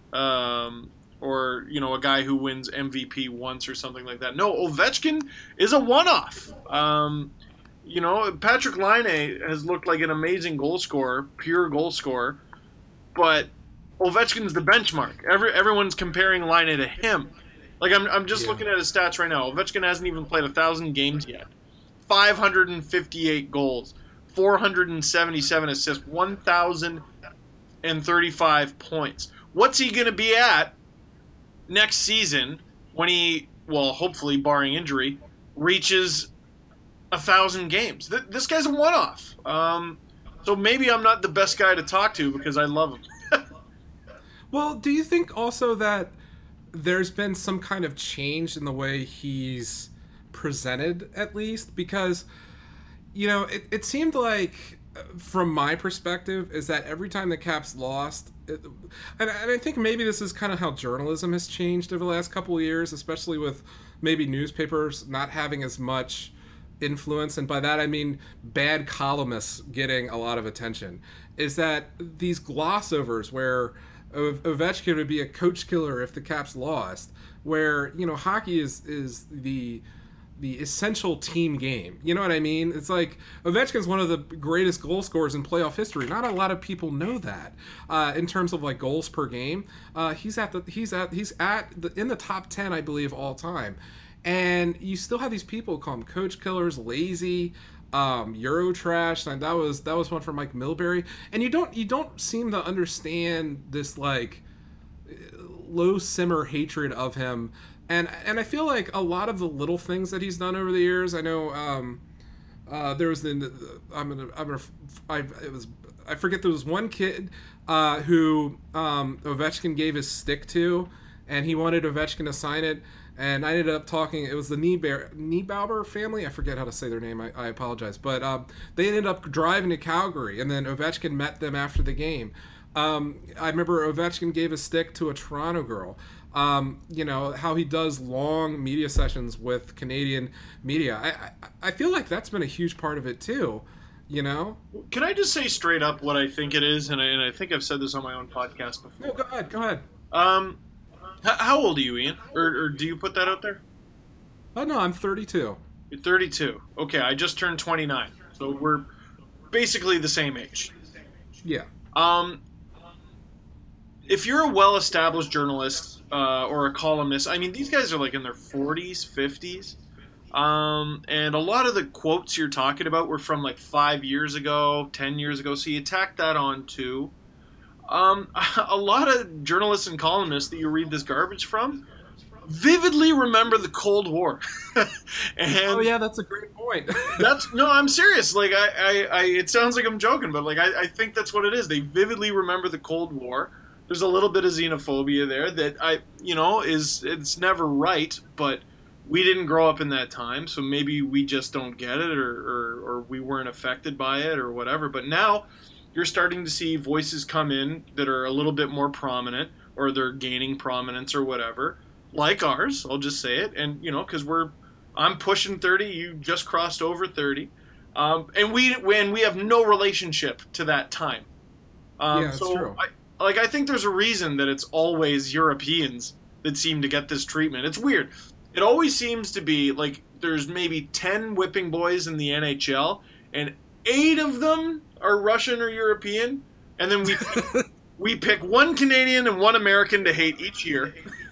Or a guy who wins MVP once or something like that. No, Ovechkin is a one-off. Patrick Laine has looked like an amazing goal scorer, pure goal scorer, but Ovechkin's the benchmark. Everyone's comparing Laine to him. Like I'm just looking at his stats right now. Ovechkin hasn't even played 1,000 games yet. 558 goals, 477 assists, 1,035 points. What's he going to be at next season when he well, hopefully barring injury, reaches 1,000 games. This guy's a one-off. So maybe I'm not the best guy to talk to because I love him. Well, do you think also that there's been some kind of change in the way he's presented, at least? Because, it seemed like, from my perspective, is that every time the Caps lost, and I think maybe this is kind of how journalism has changed over the last couple of years, especially with maybe newspapers not having as much influence, and by that I mean bad columnists getting a lot of attention, is that these glossovers where Ovechkin would be a coach killer if the Caps lost, where hockey is the essential team game. You know what I mean? It's like Ovechkin's one of the greatest goal scorers in playoff history. Not a lot of people know that. In terms of like goals per game, he's in the top 10, I believe, all time. And you still have these people who call him coach killers, lazy, Euro trash, and that was one from Mike Milbury. And you don't seem to understand this like low simmer hatred of him. And I feel like a lot of the little things that he's done over the years. I know there was I forget, there was one kid who Ovechkin gave his stick to, and he wanted Ovechkin to sign it. And I ended up talking, it was the Niebauer family. I forget how to say their name. I apologize. But they ended up driving to Calgary, and then Ovechkin met them after the game. I remember Ovechkin gave a stick to a Toronto girl. How he does long media sessions with Canadian media. I feel like that's been a huge part of it too, Can I just say straight up what I think it is? And I think I've said this on my own podcast before. No, go ahead. How old are you, Ian? Or do you put that out there? Oh, no, I'm 32. You're 32. Okay, I just turned 29. So we're basically the same age. Yeah. If you're a well-established journalist or a columnist, I mean, these guys are like in their 40s, 50s. And a lot of the quotes you're talking about were from like 5 years ago, 10 years ago. So you tack that on too. A lot of journalists and columnists that you read this garbage from vividly remember the Cold War. Oh yeah, that's a great point. No, I'm serious. Like it sounds like I'm joking, but like I think that's what it is. They vividly remember the Cold War. There's a little bit of xenophobia there that it's never right, but we didn't grow up in that time, so maybe we just don't get it, or we weren't affected by it, or whatever. But now you're starting to see voices come in that are a little bit more prominent, or they're gaining prominence or whatever, like ours, I'll just say it. And, because I'm pushing 30, you just crossed over 30. And we have no relationship to that time. Yeah, that's true. I think there's a reason that it's always Europeans that seem to get this treatment. It's weird. It always seems to be like there's maybe 10 whipping boys in the NHL, and 8 of them are Russian or European, and then we pick one Canadian and one American to hate each year,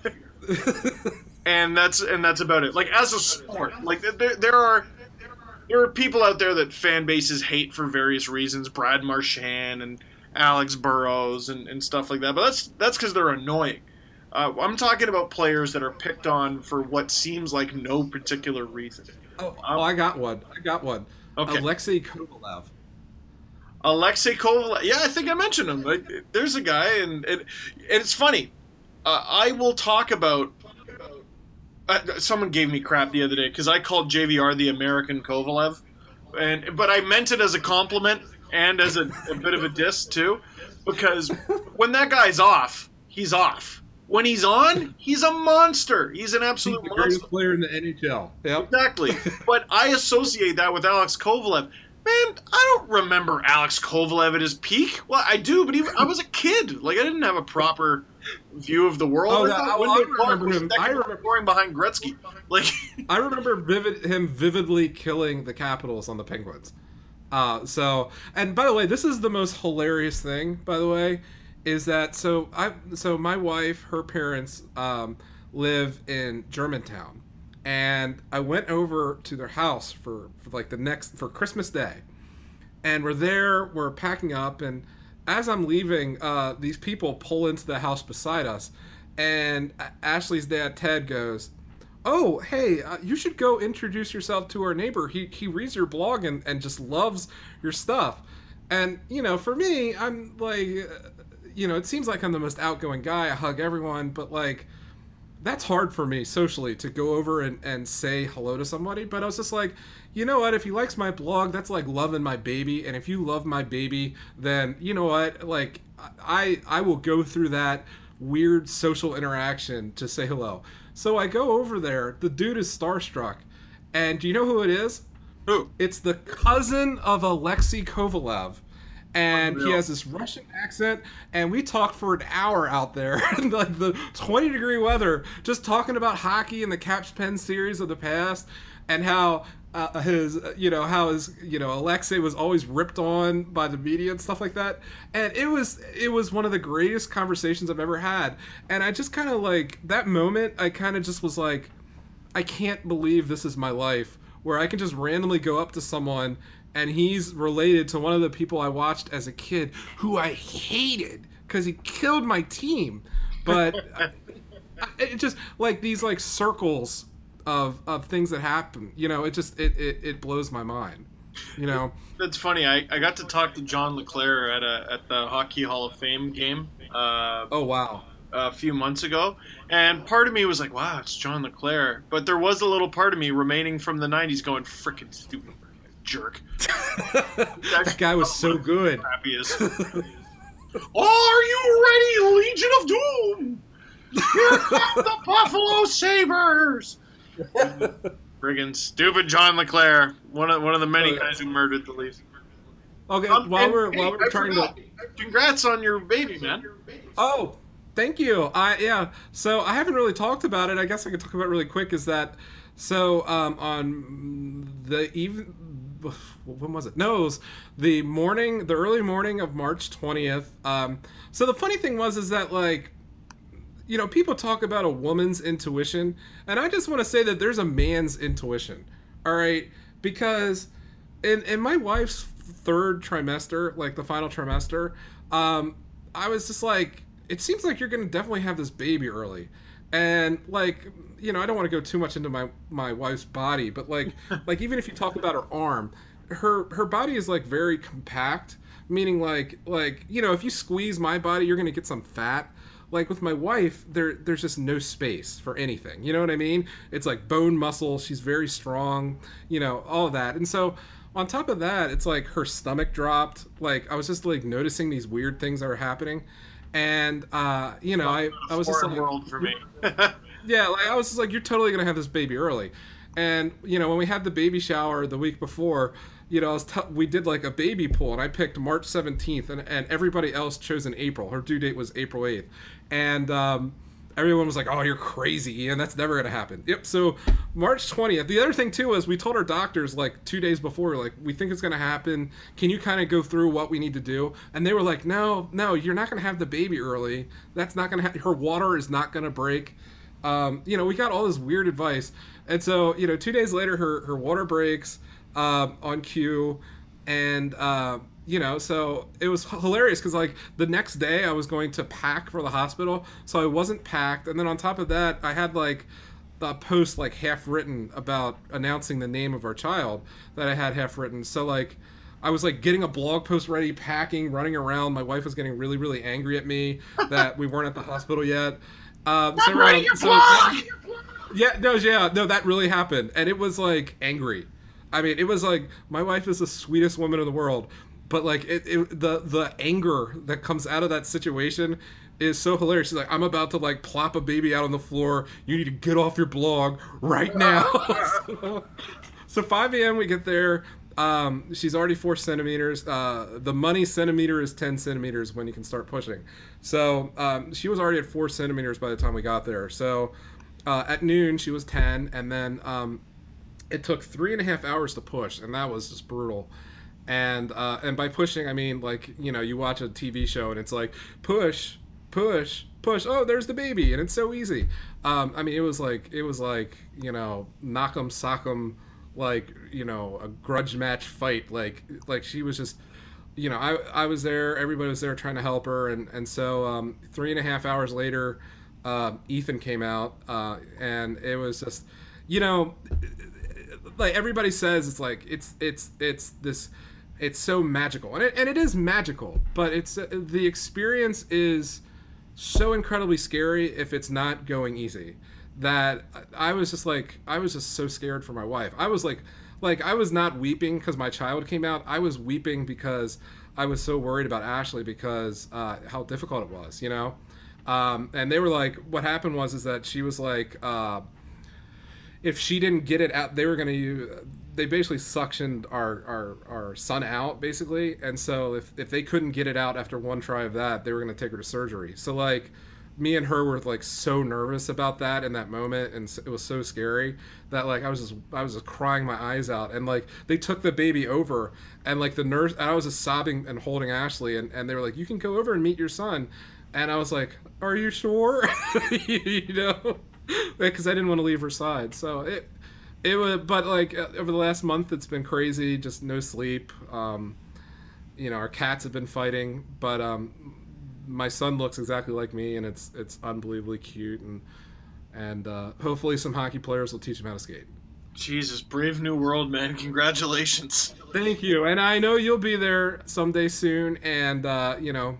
and that's about it. Like as a sport, like there are people out there that fan bases hate for various reasons, Brad Marchand and Alex Burrows and stuff like that. But that's because they're annoying. I'm talking about players that are picked on for what seems like no particular reason. I got one. Okay. Alexei Kovalev. Alexei Kovalev. Yeah, I think I mentioned him. There's a guy, and it's funny. I will talk about... someone gave me crap the other day because I called JVR the American Kovalev, but I meant it as a compliment and as a bit of a diss, too, because when that guy's off, he's off. When he's on, he's a monster. He's an absolute monster. Greatest player in the NHL. Yep. Exactly. But I associate that with Alex Kovalev. Man, I don't remember Alex Kovalev at his peak. Well, I do, but I was a kid. Like, I didn't have a proper view of the world. I remember him. I remember scoring behind Gretzky. Like, I remember him vividly killing the Capitals on the Penguins. And by the way, this is the most hilarious thing, by the way, is that so my wife, her parents live in Germantown, and I went over to their house for Christmas Day, and we're packing up, and as I'm leaving, these people pull into the house beside us, and Ashley's dad Ted goes, oh, hey, you should go introduce yourself to our neighbor. He reads your blog and just loves your stuff. And, for me, I'm like, it seems like I'm the most outgoing guy. I hug everyone, but like, that's hard for me socially to go over and say hello to somebody. But I was just like, you know what? If he likes my blog, that's like loving my baby. And if you love my baby, then you know what? Like, I will go through that weird social interaction to say hello. So I go over there. The dude is starstruck. And do you know who it is? Who? It's the cousin of Alexei Kovalev. And Unreal. he has this Russian accent, and we talked for an hour out there in like the 20-degree weather, just talking about hockey and the Caps Pen series of the past, and how his Alexei was always ripped on by the media and stuff like that. And it was one of the greatest conversations I've ever had. And I just kind of like that moment. I kind of just was like, I can't believe this is my life, where I can just randomly go up to someone and he's related to one of the people I watched as a kid who I hated because he killed my team. But it just like these like circles of things that happen. It blows my mind. That's funny. I got to talk to John LeClair at the Hockey Hall of Fame game. Oh wow. A few months ago, and part of me was like, wow, it's John LeClair, but there was a little part of me remaining from the 90s going, frickin' stupid jerk. That guy was so good. Are you ready, Legion of Doom? Here come the Buffalo Sabres. Friggin' stupid John LeClair, one of the many guys who murdered the Leafs. Okay, while we're trying to, congrats on your baby, man. Oh, thank you. So I haven't really talked about it. I guess I could talk about it really quick. Is that so? On when was it? No, it was the early morning of March 20th. So the funny thing is that like, people talk about a woman's intuition, and I just want to say that there's a man's intuition. All right, because in my wife's third trimester, like the final trimester, I was just like, it seems like you're going to definitely have this baby early. And like, I don't want to go too much into my wife's body, but like even if you talk about her arm, her body is like very compact, meaning like if you squeeze my body, you're going to get some fat. Like with my wife, there's just no space for anything. You know what I mean? It's like bone muscle. She's very strong, all of that. And so on top of that, it's like her stomach dropped. Like I was just like noticing these weird things that were happening. And I was just like, world for me. Yeah, like I was just like, you're totally gonna have this baby early. And when we had the baby shower the week before, we did like a baby pool, and I picked March 17th, and everybody else chose in April. Her due date was April 8th, and everyone was like, "Oh, you're crazy, Ian. That's never gonna happen." Yep. So March 20th. The other thing too is we told our doctors like 2 days before, like, we think it's gonna happen. Can you kind of go through what we need to do? And they were like, No, you're not gonna have the baby early. That's not gonna. Her water is not gonna break. We got all this weird advice, and so 2 days later, her water breaks on cue, and so it was hilarious because like the next day I was going to pack for the hospital, so I wasn't packed, and then on top of that I had like the post like half written about announcing the name of our child that I had half written. So like I was like getting a blog post ready, packing, running around. My wife was getting really, really angry at me that we weren't at the hospital yet. I'm writing your blog! No, that really happened, and it was like angry. I mean, it was like, my wife is the sweetest woman in the world, but like the anger that comes out of that situation is so hilarious. She's like, I'm about to like plop a baby out on the floor. You need to get off your blog right now. So 5 a.m. we get there. She's already 4 centimeters. The money centimeter is 10 centimeters when you can start pushing. So she was already at 4 centimeters by the time we got there. So at noon she was 10, and then it took 3.5 hours to push, and that was just brutal. And by pushing, I mean like, you watch a TV show and it's like push, push, push. Oh, there's the baby, and it's so easy. I mean, it was like knock 'em, sock 'em, like a grudge match fight. Like she was just, I was there, everybody was there trying to help her, and so 3.5 hours later, Ethan came out, and it was just, you know, like everybody says, it's like it's this, it's so magical, and it is magical, but it's the experience is so incredibly scary if it's not going easy. That I was just so scared for my wife. I was like I was not weeping because my child came out. I was weeping because I was so worried about Ashley because how difficult it was, you know. And they were like, what happened was is that she was like, if she didn't get it out, they were gonna they basically suctioned our son out basically, and so if they couldn't get it out after one try of that, they were gonna take her to surgery. So like, me and her were like so nervous about that in that moment, and it was so scary that like I was just crying my eyes out, and like they took the baby over, and like the nurse, and I was just sobbing and holding Ashley, and they were like, you can go over and meet your son, and I was like, are you sure? You know, because I didn't want to leave her side. So it was, but like over the last month it's been crazy, just no sleep. You know, our cats have been fighting, but my son looks exactly like me, and it's unbelievably cute, and hopefully some hockey players will teach him how to skate. Jesus, brave new world, man! Congratulations. Thank you, and I know you'll be there someday soon, and you know,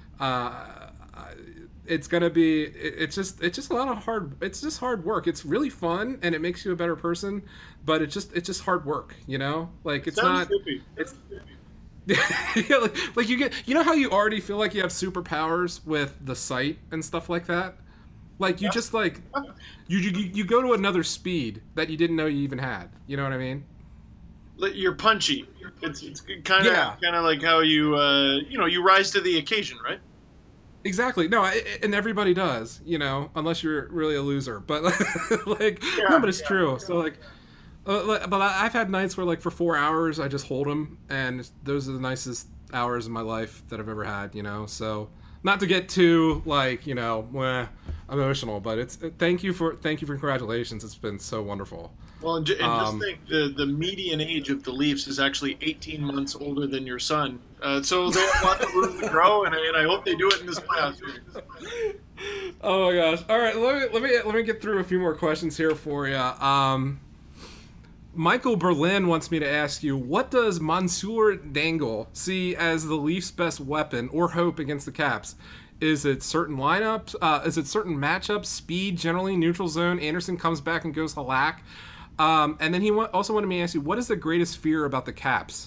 it's gonna be it's just a lot of hard work. It's really fun, and it makes you a better person, but it's just hard work, you know. Like it's Sounds not trippy. it's yeah, like you get, you know how you already feel like you have superpowers with the sight and stuff like that, like you just like you go to another speed that you didn't know you even had, you know what I mean? You're punchy. It's kind of like how you you rise to the occasion, right? Exactly. No, and everybody does, you know, unless you're really a loser, but like no, but it's true. So like but I've had nights where like for 4 hours I just hold them, and those are the nicest hours of my life that I've ever had, you know. So not to get too like, you know, emotional, but it's thank you for congratulations. It's been so wonderful. Well, and just think the median age of the Leafs is actually 18 months older than your son. So they have lots of room to grow, and I hope they do it in this playoff series. Oh my gosh! All right, let me get through a few more questions here for you. Michael Berlin wants me to ask you, what does Mansour Dangle see as the Leafs' best weapon or hope against the Caps? Is it certain lineups? Is it certain matchups? Speed, generally neutral zone. Anderson comes back and goes Halak. And then he also wanted me to ask you, what is the greatest fear about the Caps?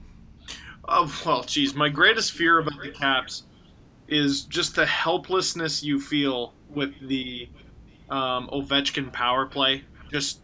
Well, geez, my greatest fear about the Caps is just the helplessness you feel with the Ovechkin power play. Just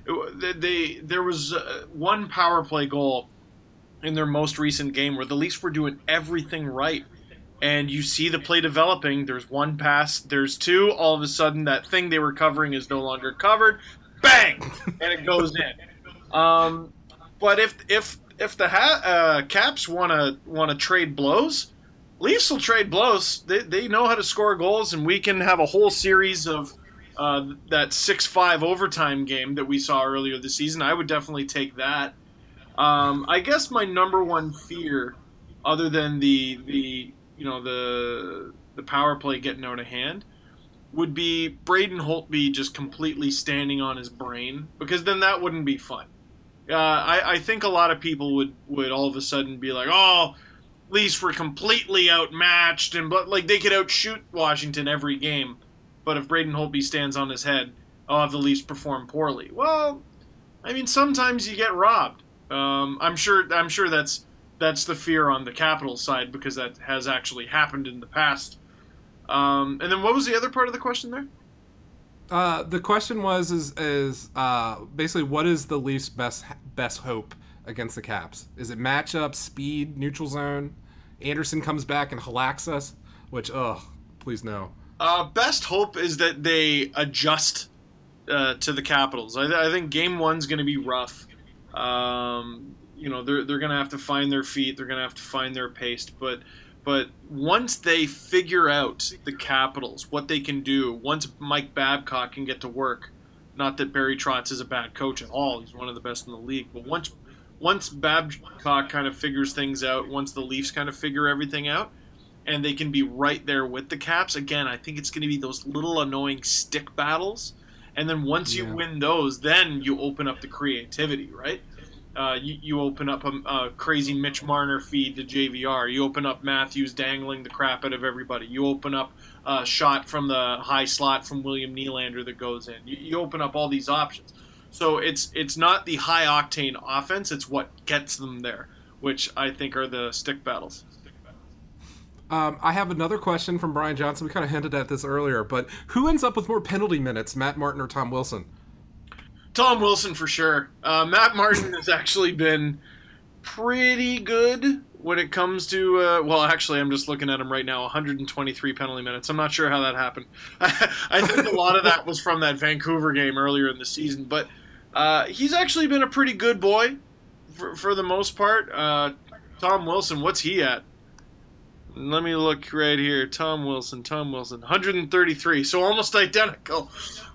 there was one power play goal in their most recent game where the Leafs were doing everything right, and you see the play developing. There's one pass, there's two. All of a sudden, that thing they were covering is no longer covered. Bang, and it goes in. But if the Caps want to trade blows, Leafs will trade blows. They know how to score goals, and we can have a whole series of that 6-5 overtime game that we saw earlier this season. I would definitely take that. I guess my number one fear, other than the power play getting out of hand, would be Braden Holtby just completely standing on his brain, because then that wouldn't be fun. I think a lot of people would all of a sudden be like, oh, Leafs were completely outmatched, and like they could outshoot Washington every game. But if Braden Holtby stands on his head, have the Leafs perform poorly. Well, I mean, sometimes you get robbed. I'm sure that's the fear on the Capitals side, because that has actually happened in the past. And then what was the other part of the question there? The question is basically, what is the Leafs' best hope against the Caps? Is it matchup, speed, neutral zone? Anderson comes back and halaks us, which, please no. Best hope is that they adjust to the Capitals. I think Game 1's going to be rough. They're going to have to find their feet. They're going to have to find their pace. But once they figure out the Capitals, what they can do, once Mike Babcock can get to work, not that Barry Trotz is a bad coach at all, he's one of the best in the league, but once Babcock kind of figures things out, once the Leafs kind of figure everything out, and they can be right there with the Caps. Again, I think it's going to be those little annoying stick battles. And then once you win those, then you open up the creativity, right? You open up a crazy Mitch Marner feed to JVR. You open up Matthews dangling the crap out of everybody. You open up a shot from the high slot from William Nylander that goes in. You open up all these options. So it's not the high-octane offense. It's what gets them there, which I think are the stick battles. I have another question from Brian Johnson. We kind of hinted at this earlier, but who ends up with more penalty minutes, Matt Martin or Tom Wilson? Tom Wilson for sure. Matt Martin has actually been pretty good when it comes to, well, actually, I'm just looking at him right now, 123 penalty minutes. I'm not sure how that happened. I think a lot of that was from that Vancouver game earlier in the season, but he's actually been a pretty good boy for the most part. Tom Wilson, what's he at? Let me look right here. Tom Wilson, 133, so almost identical.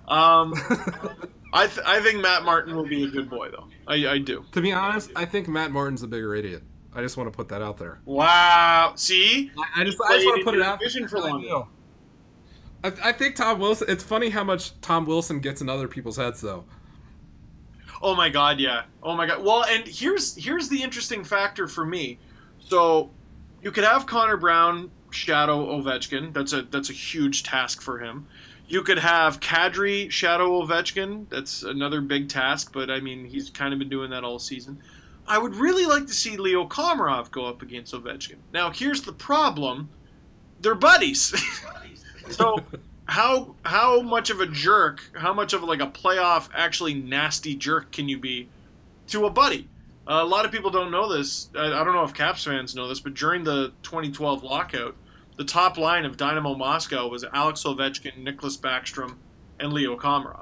I think Matt Martin will be a good boy, though. I do. To be honest, I think Matt Martin's a bigger idiot. I just want to put that out there. Wow. See? I just want to put it out there. For long. I think Tom Wilson, it's funny how much Tom Wilson gets in other people's heads, though. Oh, my God, yeah. Oh, my God. Well, and here's the interesting factor for me. So you could have Connor Brown shadow Ovechkin. That's a huge task for him. You could have Kadri shadow Ovechkin. That's another big task, but I mean, he's kind of been doing that all season. I would really like to see Leo Komarov go up against Ovechkin. Now, here's the problem. They're buddies. So how much of a jerk, how much of like a playoff actually nasty jerk can you be to a buddy? A lot of people don't know this. I don't know if Caps fans know this, but during the 2012 lockout, the top line of Dynamo Moscow was Alex Ovechkin, Nicholas Backstrom, and Leo Komarov.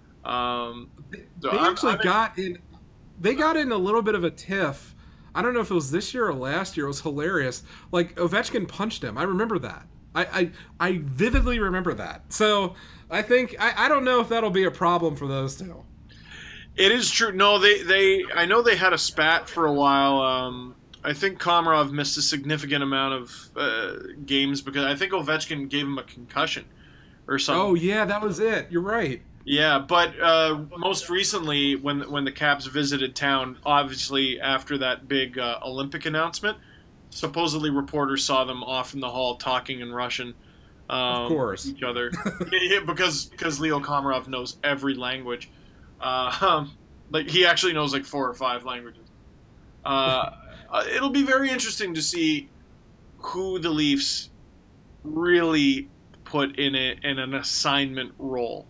They got in a little bit of a tiff. I don't know if it was this year or last year. It was hilarious. Like, Ovechkin punched him. I remember that. I vividly remember that. So I think I don't know if that'll be a problem for those two. It is true. No, I know they had a spat for a while. I think Komarov missed a significant amount of games because I think Ovechkin gave him a concussion or something. Oh yeah, that was it. You're right. Yeah, but most recently, when the Caps visited town, obviously after that big Olympic announcement, supposedly reporters saw them off in the hall talking in Russian. Of course, each other, because Leo Komarov knows every language. Like he actually knows like 4 or 5 languages. It'll be very interesting to see who the Leafs really put in an assignment role.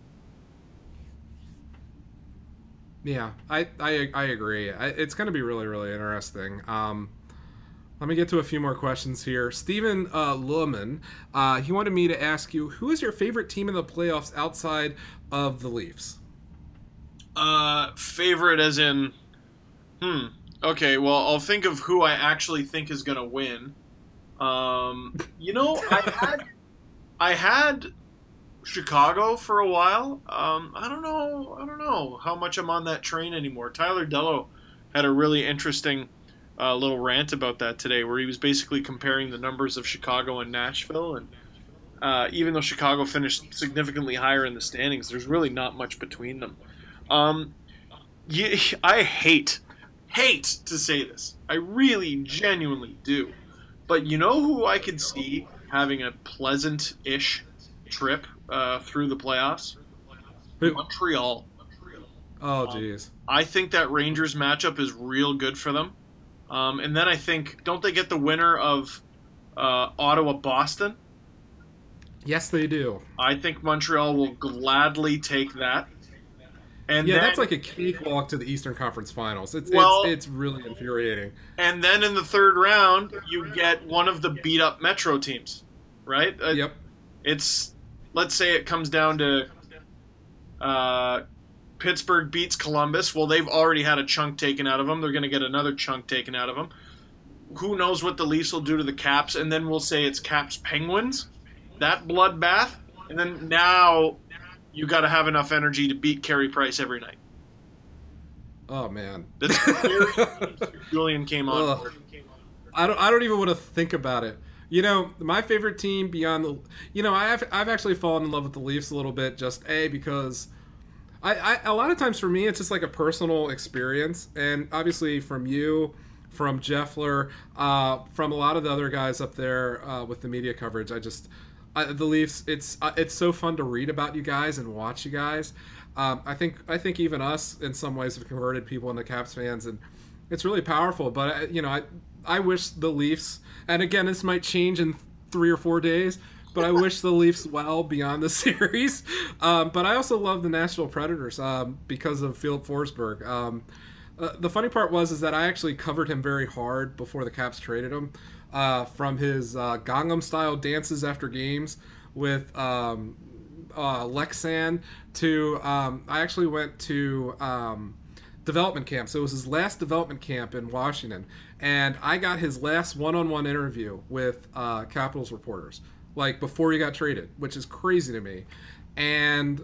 Yeah, I agree. It's going to be really, really interesting. Let me get to a few more questions here. Stephen Luhman, he wanted me to ask you, who is your favorite team in the playoffs outside of the Leafs? Favorite as in... Okay, well, I'll think of who I actually think is going to win. I had Chicago for a while. I don't know how much I'm on that train anymore. Tyler Dellow had a really interesting little rant about that today, where he was basically comparing the numbers of Chicago and Nashville, and even though Chicago finished significantly higher in the standings, there's really not much between them. I hate to say this. I really genuinely do. But you know who I could see having a pleasant-ish trip through the playoffs? Montreal. Oh, jeez. I think that Rangers matchup is real good for them. And then I think, don't they get the winner of Ottawa-Boston? Yes, they do. I think Montreal will gladly take that. And yeah, then, that's like a cakewalk to the Eastern Conference Finals. It's really infuriating. And then in the third round, you get one of the beat-up Metro teams, right? Yep. Let's say it comes down to Pittsburgh beats Columbus. Well, they've already had a chunk taken out of them. They're going to get another chunk taken out of them. Who knows what the Leafs will do to the Caps? And then we'll say it's Caps-Penguins, that bloodbath. And then now you got to have enough energy to beat Carey Price every night. Oh man, Julian came on. I don't even want to think about it. You know, my favorite team beyond the, you know, I've actually fallen in love with the Leafs a little bit, just because I a lot of times for me it's just like a personal experience, and obviously from you, from Jeffler, from a lot of the other guys up there with the media coverage. The Leafs. It's so fun to read about you guys and watch you guys. I think even us in some ways have converted people into Caps fans, and it's really powerful. But I wish the Leafs, and again this might change in 3 or 4 days, but I wish the Leafs well beyond the series. But I also love the Nashville Predators because of Philip Forsberg. The funny part is that I actually covered him very hard before the Caps traded him, from his Gangnam style dances after games with Lexan to I actually went to development camp. So it was his last development camp in Washington, and I got his last one-on-one interview with Capitals reporters, like before he got traded, which is crazy to me. And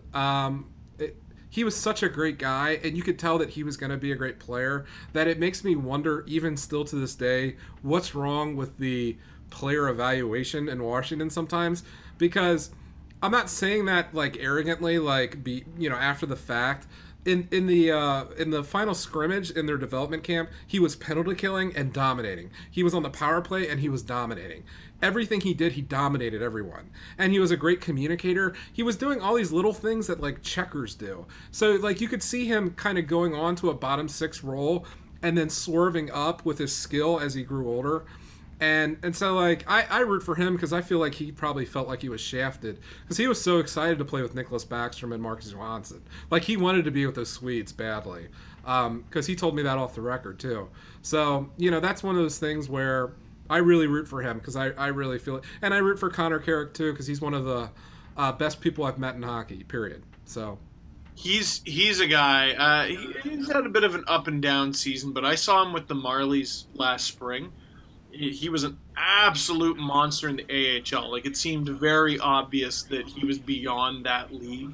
he was such a great guy, and you could tell that he was going to be a great player, that it makes me wonder, even still to this day, what's wrong with the player evaluation in Washington sometimes. Because I'm not saying that like arrogantly, like after the fact. In the final scrimmage in their development camp, he was penalty killing and dominating. He was on the power play and he was dominating. Everything he did, he dominated everyone. And he was a great communicator. He was doing all these little things that like checkers do. So like you could see him kind of going on to a bottom six role and then swerving up with his skill as he grew older. And so, like, I root for him because I feel like he probably felt like he was shafted because he was so excited to play with Nicholas Backstrom and Marcus Johansson. Like, he wanted to be with those Swedes badly because he told me that off the record, too. So, that's one of those things where I really root for him because I really feel it. And I root for Connor Carrick, too, because he's one of the best people I've met in hockey, period. So... He's a guy, he's had a bit of an up and down season, but I saw him with the Marlies last spring. He was an absolute monster in the AHL. Like, it seemed very obvious that he was beyond that league.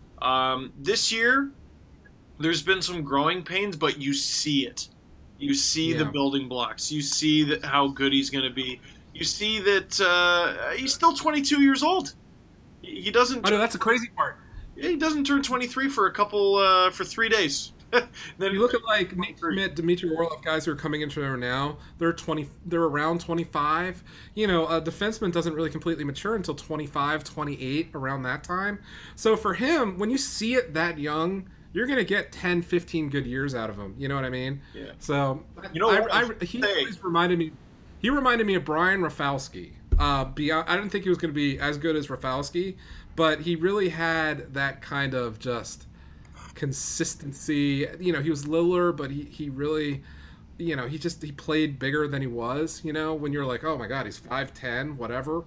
This year, there's been some growing pains, but you see it. You see the building blocks. You see how good he's going to be. You see that he's still 22 years old. He doesn't... I know, that's the crazy part. He doesn't turn 23 for for 3 days. Then you look at like Dmitry Orlov, guys who are coming into there now. They're around 25. A defenseman doesn't really completely mature until 25, 28, around that time. So for him, when you see it that young, you're gonna get 10, 15 good years out of him. You know what I mean? Yeah. So he always reminded me. He reminded me of Brian Rafalski. I didn't think he was going to be as good as Rafalski, but he really had that kind of just consistency. He was littler, but he really, he played bigger than he was. When you're like, oh my God, he's 5'10", whatever.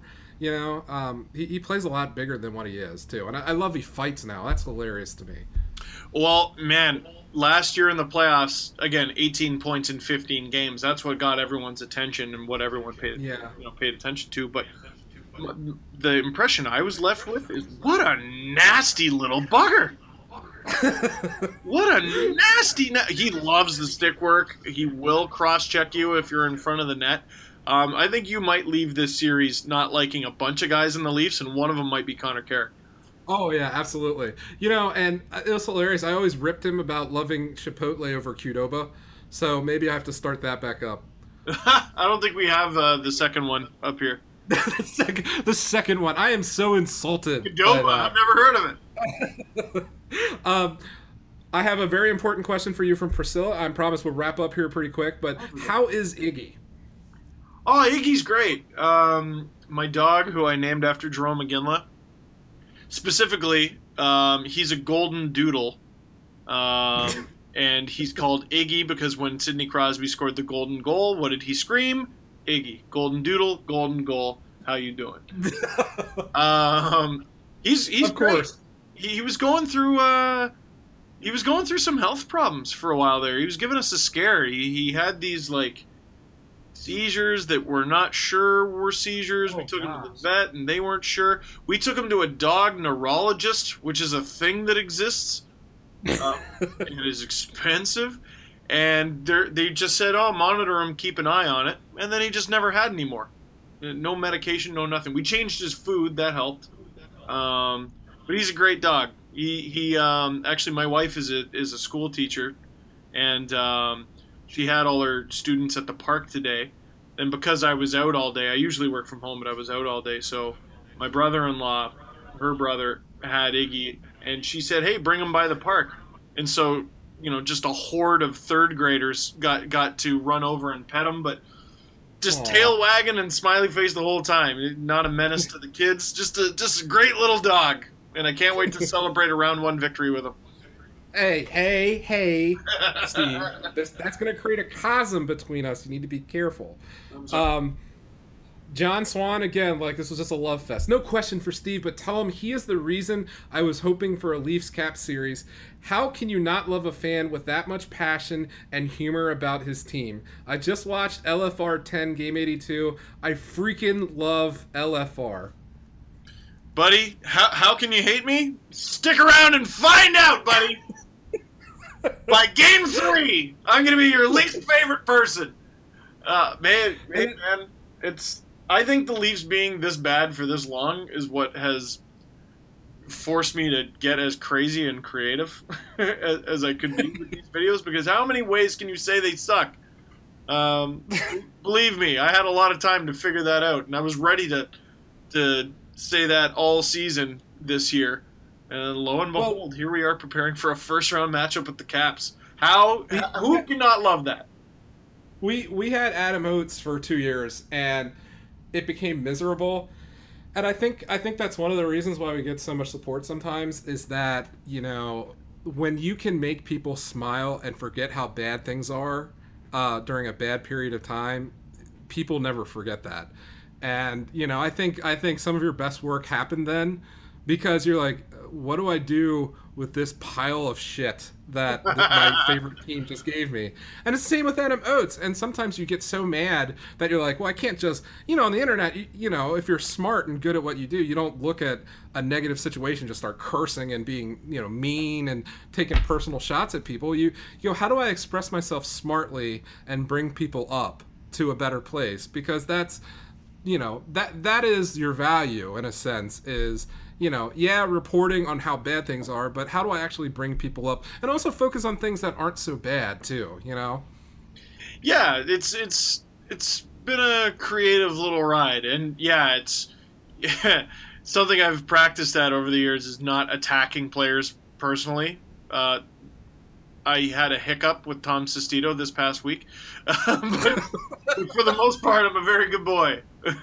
He plays a lot bigger than what he is too, and I love he fights now. That's hilarious to me. Well, man, last year in the playoffs, again, 18 points in 15 games. That's what got everyone's attention and what everyone paid attention to. But the impression I was left with is, what a nasty little bugger. What a nasty... He loves the stick work. He will cross-check you if you're in front of the net. I think you might leave this series not liking a bunch of guys in the Leafs, and one of them might be Connor Carrick. Oh, yeah, absolutely. And it was hilarious. I always ripped him about loving Chipotle over Qdoba, so maybe I have to start that back up. I don't think we have the second one up here. the second one. I am so insulted. Qdoba, I've never heard of it. I have a very important question for you from Priscilla. I promise we'll wrap up here pretty quick, but how is Iggy? Oh, Iggy's great. My dog, who I named after Jerome McGinley, specifically, he's a golden doodle, and he's called Iggy because when Sidney Crosby scored the golden goal, what did he scream? Iggy, golden doodle, golden goal. How you doing? He's of course. Great. He was going through some health problems for a while there. He was giving us a scare. He had these like seizures that we're not sure were seizures. We took him to the vet, and they weren't sure. We took him to a dog neurologist, which is a thing that exists. It is expensive. And they just said, oh, monitor him, keep an eye on it. And then he just never had any more. No medication, no nothing. We changed his food, that helped. But he's a great dog. He actually, my wife is a school teacher, and she had all her students at the park today. And because I was out all day, I usually work from home, but I was out all day. So my brother-in-law, her brother, had Iggy, and she said, "Hey, bring him by the park." And so, just a horde of third graders got to run over and pet him, but just tail wagging and smiley face the whole time. Not a menace to the kids. Just a great little dog. And I can't wait to celebrate a round one victory with him. Hey, Steve. That's going to create a chasm between us. You need to be careful. John Swan, again, this was just a love fest. No question for Steve, but tell him he is the reason I was hoping for a Leafs Cap series. How can you not love a fan with that much passion and humor about his team? I just watched LFR 10 Game 82. I freaking love LFR. Buddy, how can you hate me? Stick around and find out, buddy. By Game 3, I'm going to be your least favorite person. Man, I think the Leafs being this bad for this long is what has forced me to get as crazy and creative as I could be with these videos, because how many ways can you say they suck? Believe me, I had a lot of time to figure that out, and I was ready to say that all season this year. And lo and behold, here we are preparing for a first-round matchup with the Caps. Who cannot love that? We had Adam Oates for 2 years, and it became miserable. And I think that's one of the reasons why we get so much support sometimes, is that, when you can make people smile and forget how bad things are during a bad period of time, people never forget that. And, I think some of your best work happened then, because you're like, what do I do with this pile of shit that my favorite team just gave me? And it's the same with Adam Oates. And sometimes you get so mad that you're like, well, I can't just, on the internet, if you're smart and good at what you do, you don't look at a negative situation, just start cursing and being, mean and taking personal shots at people. You go, how do I express myself smartly and bring people up to a better place? Because that's, that is your value in a sense, is, reporting on how bad things are, but how do I actually bring people up and also focus on things that aren't so bad too, Yeah, it's been a creative little ride, and it's something I've practiced at over the years is not attacking players personally. I had a hiccup with Tom Sestito this past week, but for the most part, I'm a very good boy.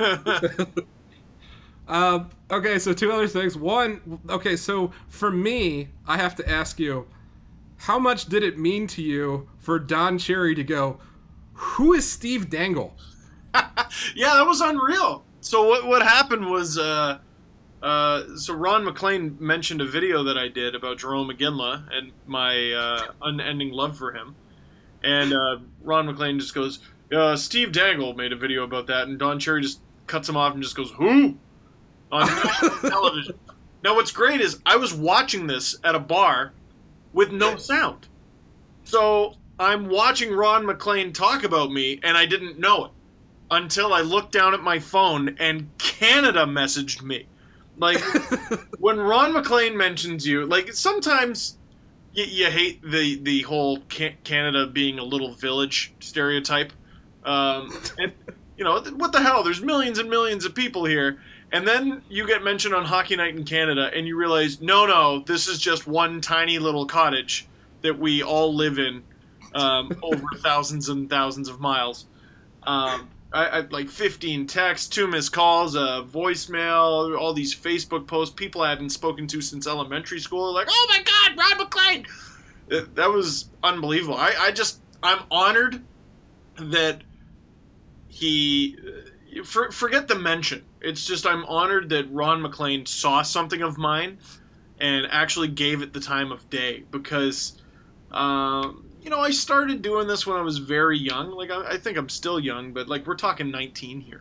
Okay, so two other things. One, so for me, I have to ask you, how much did it mean to you for Don Cherry to go, who is Steve Dangle? Yeah, that was unreal. So what happened was, so Ron MacLean mentioned a video that I did about Jarome Iginla and my unending love for him. And Ron MacLean just goes, Steve Dangle made a video about that, and Don Cherry just cuts him off and just goes, who? On television. Now, what's great is I was watching this at a bar with no sound. So I'm watching Ron MacLean talk about me, and I didn't know it until I looked down at my phone and Canada messaged me. When Ron MacLean mentions you, sometimes you hate the whole Canada being a little village stereotype. And, what the hell? There's millions and millions of people here. And then you get mentioned on Hockey Night in Canada, and you realize, no, this is just one tiny little cottage that we all live in over thousands and thousands of miles. I 15 texts, 2 missed calls, a voicemail, all these Facebook posts, people I hadn't spoken to since elementary school. Like, oh my God, Ron MacLean! That was unbelievable. I'm honored that he... Forget the mention. It's just I'm honored that Ron MacLean saw something of mine and actually gave it the time of day, because, I started doing this when I was very young. I think I'm still young, but, we're talking 19 here.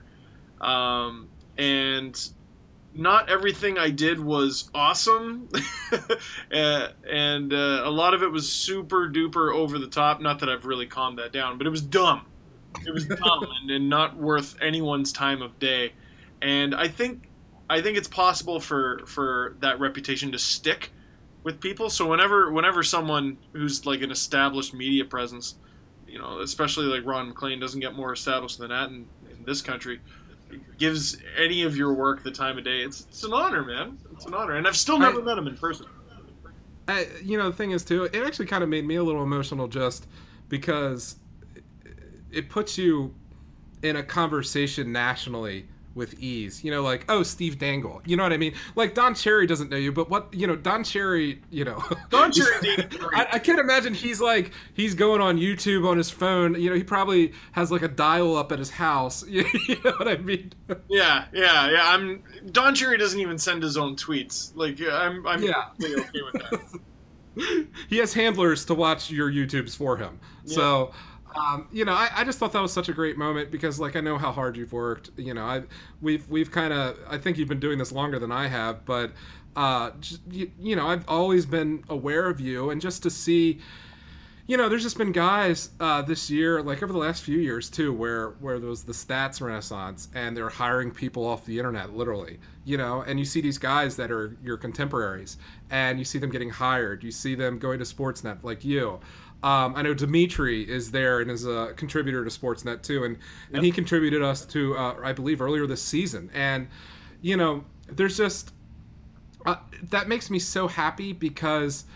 And not everything I did was awesome, and a lot of it was super duper over the top. Not that I've really calmed that down, but it was dumb. It was dumb and not worth anyone's time of day. And I think it's possible for that reputation to stick with people. So whenever someone who's like an established media presence, especially like Ron MacLean, doesn't get more established than that in this country, gives any of your work the time of day, it's an honor, man. It's an honor. And I've still never met him in person. The thing is, too, it actually kind of made me a little emotional just because it puts you in a conversation nationally with ease. Like, oh, Steve Dangle. You know what I mean? Like, Don Cherry doesn't know you, but Don Cherry, Don Cherry, I can't imagine he's going on YouTube on his phone. He probably has like a dial up at his house. You know what I mean? Yeah. Don Cherry doesn't even send his own tweets. Like, I'm really okay with that. He has handlers to watch your YouTubes for him. Yeah. So, I just thought that was such a great moment because, like, I know how hard you've worked. We've kind of, I think you've been doing this longer than I have, but, I've always been aware of you, and just to see, there's just been guys this year, like over the last few years too, where there was the stats renaissance, and they're hiring people off the internet, literally, and you see these guys that are your contemporaries, and you see them getting hired, you see them going to Sportsnet, like you. I know Dimitri is there and is a contributor to Sportsnet too, and he contributed us to, I believe, earlier this season. And, there's just, that makes me so happy because,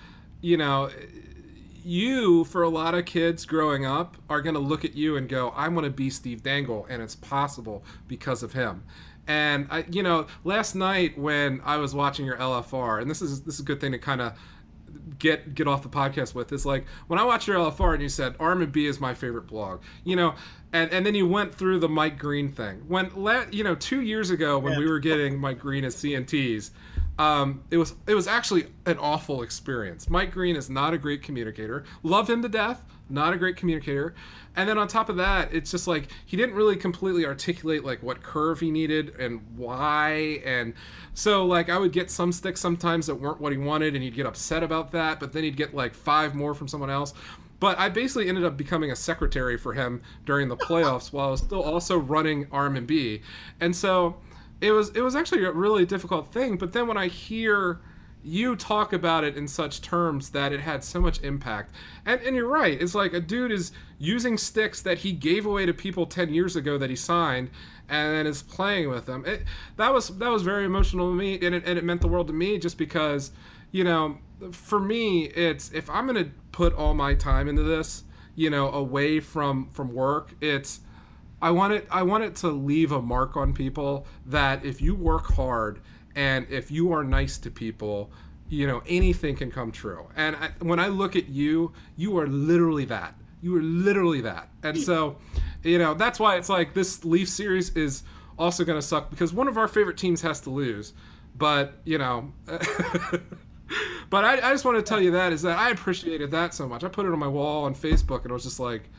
you, for a lot of kids growing up, are going to look at you and go, I want to be Steve Dangle, and it's possible because of him. And, last night when I was watching your LFR, and this is a good thing to kind of get off the podcast with, is like when I watched your LFR and you said R&B is my favorite blog, and then you went through the Mike Green thing. When 2 years ago when we were getting Mike Green as CNTs, it was actually an awful experience. Mike Green is not a great communicator. Love him to death, not a great communicator. And then on top of that, it's just like he didn't really completely articulate like what curve he needed and why. And so like I would get some sticks sometimes that weren't what he wanted, and he'd get upset about that, but then he'd get like 5 more from someone else. But I basically ended up becoming a secretary for him during the playoffs while I was still also running R&B. And so it was actually a really difficult thing. But then when I hear you talk about it in such terms that it had so much impact, and you're right, it's like a dude is using sticks that he gave away to people 10 years ago that he signed, and then is playing with them. That was very emotional to me, and it meant the world to me, just because, for me, it's, if I'm going to put all my time into this, away from work, it's, I want it to leave a mark on people that if you work hard and if you are nice to people, anything can come true. And when I look at you, you are literally that. You are literally that. And so, that's why it's like this Leaf series is also going to suck because one of our favorite teams has to lose. But, but I just want to tell you that is that I appreciated that so much. I put it on my wall on Facebook, and it was just like,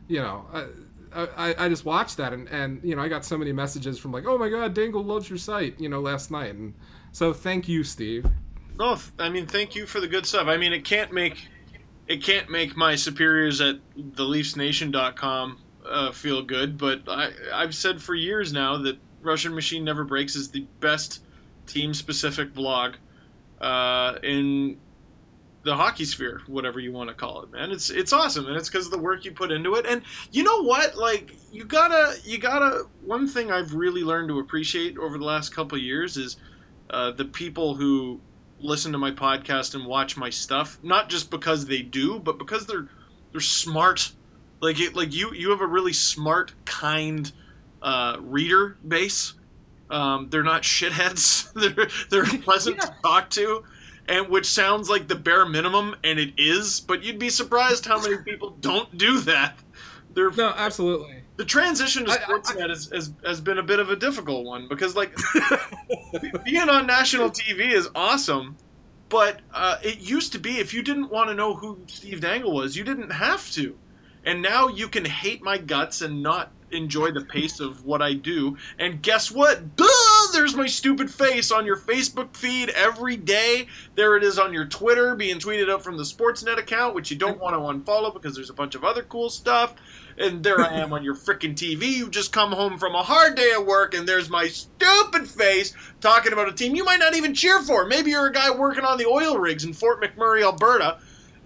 I just watched that, and I got so many messages from like, oh my God, Dangle loves your site, last night. And so thank you, Steve. No, thank you for the good stuff. It can't make my superiors at theleafsnation.com feel good, but I've said for years now that Russian Machine Never Breaks is the best team-specific blog in the hockey sphere, whatever you want to call it, man. It's awesome, and it's because of the work you put into it. And you know what? Like, you gotta. One thing I've really learned to appreciate over the last couple of years is the people who listen to my podcast and watch my stuff, not just because they do, but because they're smart. Like you have a really smart, kind reader base. They're not shitheads. They're pleasant to talk to. And which sounds like the bare minimum, and it is, but you'd be surprised how many people don't do that. No, absolutely. The transition to Sportsnet has been a bit of a difficult one, because like being on national TV is awesome, but it used to be if you didn't want to know who Steve Dangle was, you didn't have to. And now you can hate my guts and not enjoy the pace of what I do. And guess what? Duh! there's my stupid face on your Facebook feed every day. There it is on your Twitter being tweeted out from the Sportsnet account, which you don't want to unfollow because there's a bunch of other cool stuff. And there I am on your frickin' TV. You've just come home from a hard day at work, and there's my stupid face talking about a team you might not even cheer for. Maybe you're a guy working on the oil rigs in Fort McMurray, Alberta.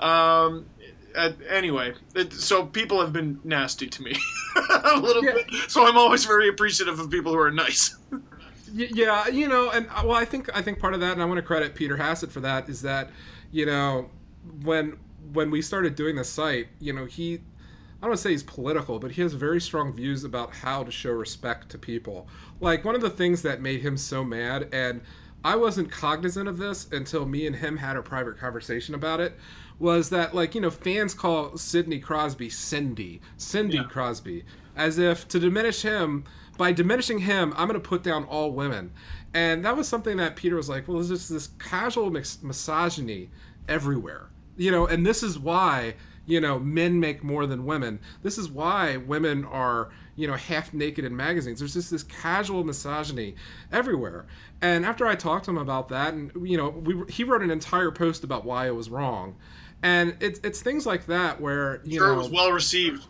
Anyway, so people have been nasty to me a little bit. So I'm always very appreciative of people who are nice. Yeah, and well, I think part of that, and I want to credit Peter Hassett for that, is that, when we started doing the site, I don't want to say he's political, but he has very strong views about how to show respect to people. Like, one of the things that made him so mad, and I wasn't cognizant of this until me and him had a private conversation about it, was that, fans call Sidney Crosby Cindy Crosby, as if to diminish him. By diminishing him, I'm going to put down all women. And that was something that Peter was like, well, there's just this casual misogyny everywhere. And this is why, men make more than women. This is why women are, half naked in magazines. There's just this casual misogyny everywhere. And after I talked to him about that, and, he wrote an entire post about why it was wrong. And it's things like that where, it was well received.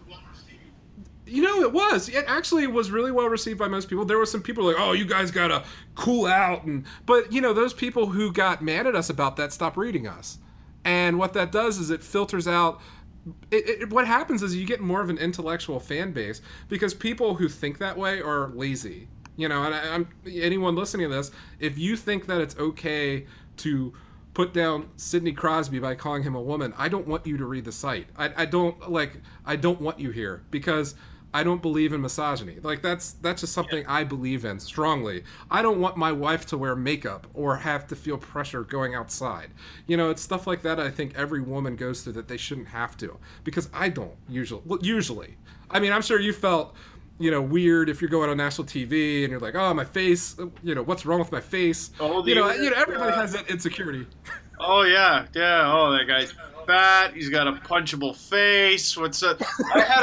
It was. It actually was really well received by most people. There were some people like, oh, you guys gotta cool out. But, those people who got mad at us about that stopped reading us. And what that does is it filters out. What happens is you get more of an intellectual fan base because people who think that way are lazy. And anyone listening to this, if you think that it's okay to put down Sidney Crosby by calling him a woman, I don't want you to read the site. I don't want you here because I don't believe in misogyny. Like, that's just something I believe in strongly. I don't want my wife to wear makeup or have to feel pressure going outside. It's stuff like that I think every woman goes through that they shouldn't have to, because I don't usually. I mean, I'm sure you felt, weird if you're going on national TV and you're like, oh, my face, what's wrong with my face? Oh, everybody has that insecurity. Oh, yeah. Oh, that guy's fat. He's got a punchable face. I had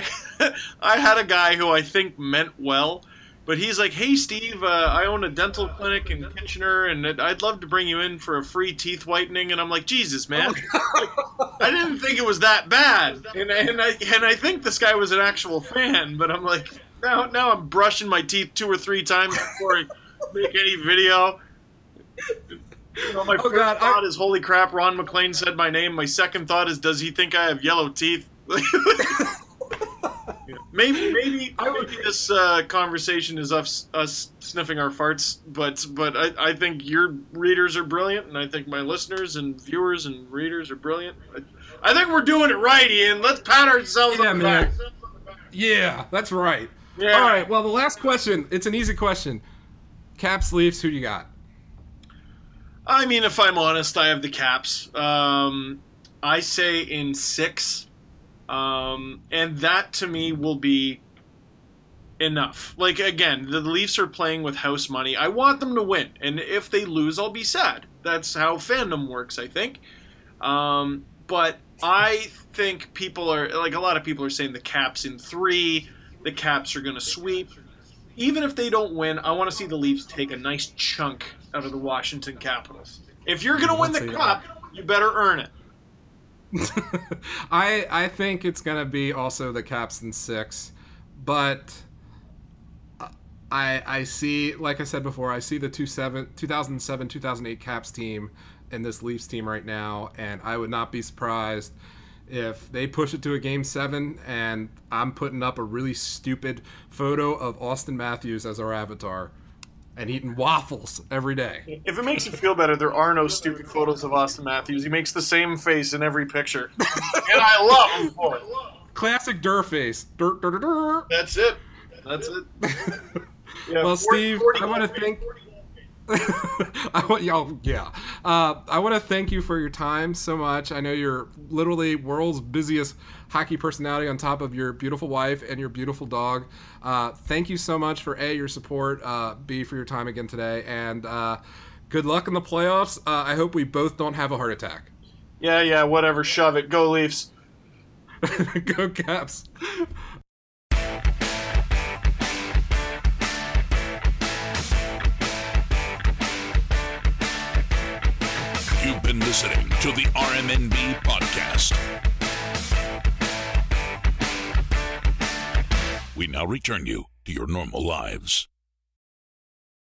a guy who I think meant well, but he's like, hey, Steve, I own a dental clinic in Kitchener, and I'd love to bring you in for a free teeth whitening. And I'm like, Jesus, man. I didn't think it was that bad. And I think this guy was an actual fan, but I'm like, now I'm brushing my teeth 2 or 3 times before I make any video. My first thought is, holy crap, Ron McLean said my name. My second thought is, does he think I have yellow teeth? Maybe this conversation is us sniffing our farts, but I think your readers are brilliant, and I think my listeners and viewers and readers are brilliant. I think we're doing it right, Ian. Let's pat ourselves on the back. Yeah, that's right. Yeah. All right, well, the last question, it's an easy question. Caps, Leafs, who do you got? I mean, if I'm honest, I have the Caps. I say in 6. And that, to me, will be enough. Like, again, the Leafs are playing with house money. I want them to win. And if they lose, I'll be sad. That's how fandom works, I think. But I think people are, like, a lot of people are saying the Caps in 3. The Caps are going to sweep. Even if they don't win, I want to see the Leafs take a nice chunk out of the Washington Capitals. If you're going to win the Cup, you better earn it. I think it's going to be also the Caps in 6, but I see, like I said before, I see the 2007-2008 Caps team and this Leafs team right now, and I would not be surprised if they push it to a Game 7 and I'm putting up a really stupid photo of Auston Matthews as our avatar and eating waffles every day. If it makes you feel better, there are no stupid photos of Auston Matthews. He makes the same face in every picture. And I love him for it. Classic Durr face. Durr, durr, durr, durr. That's it. Yeah, well, Steve, I want to thank... I want to thank you for your time so much. I know you're literally world's busiest hockey personality on top of your beautiful wife and your beautiful dog. Thank you so much for A, your support, B, for your time again today, and good luck in the playoffs. I hope we both don't have a heart attack. Yeah, whatever. Shove it. Go Leafs. Go Caps. You've been listening to the RMNB Podcast. We now return you to your normal lives.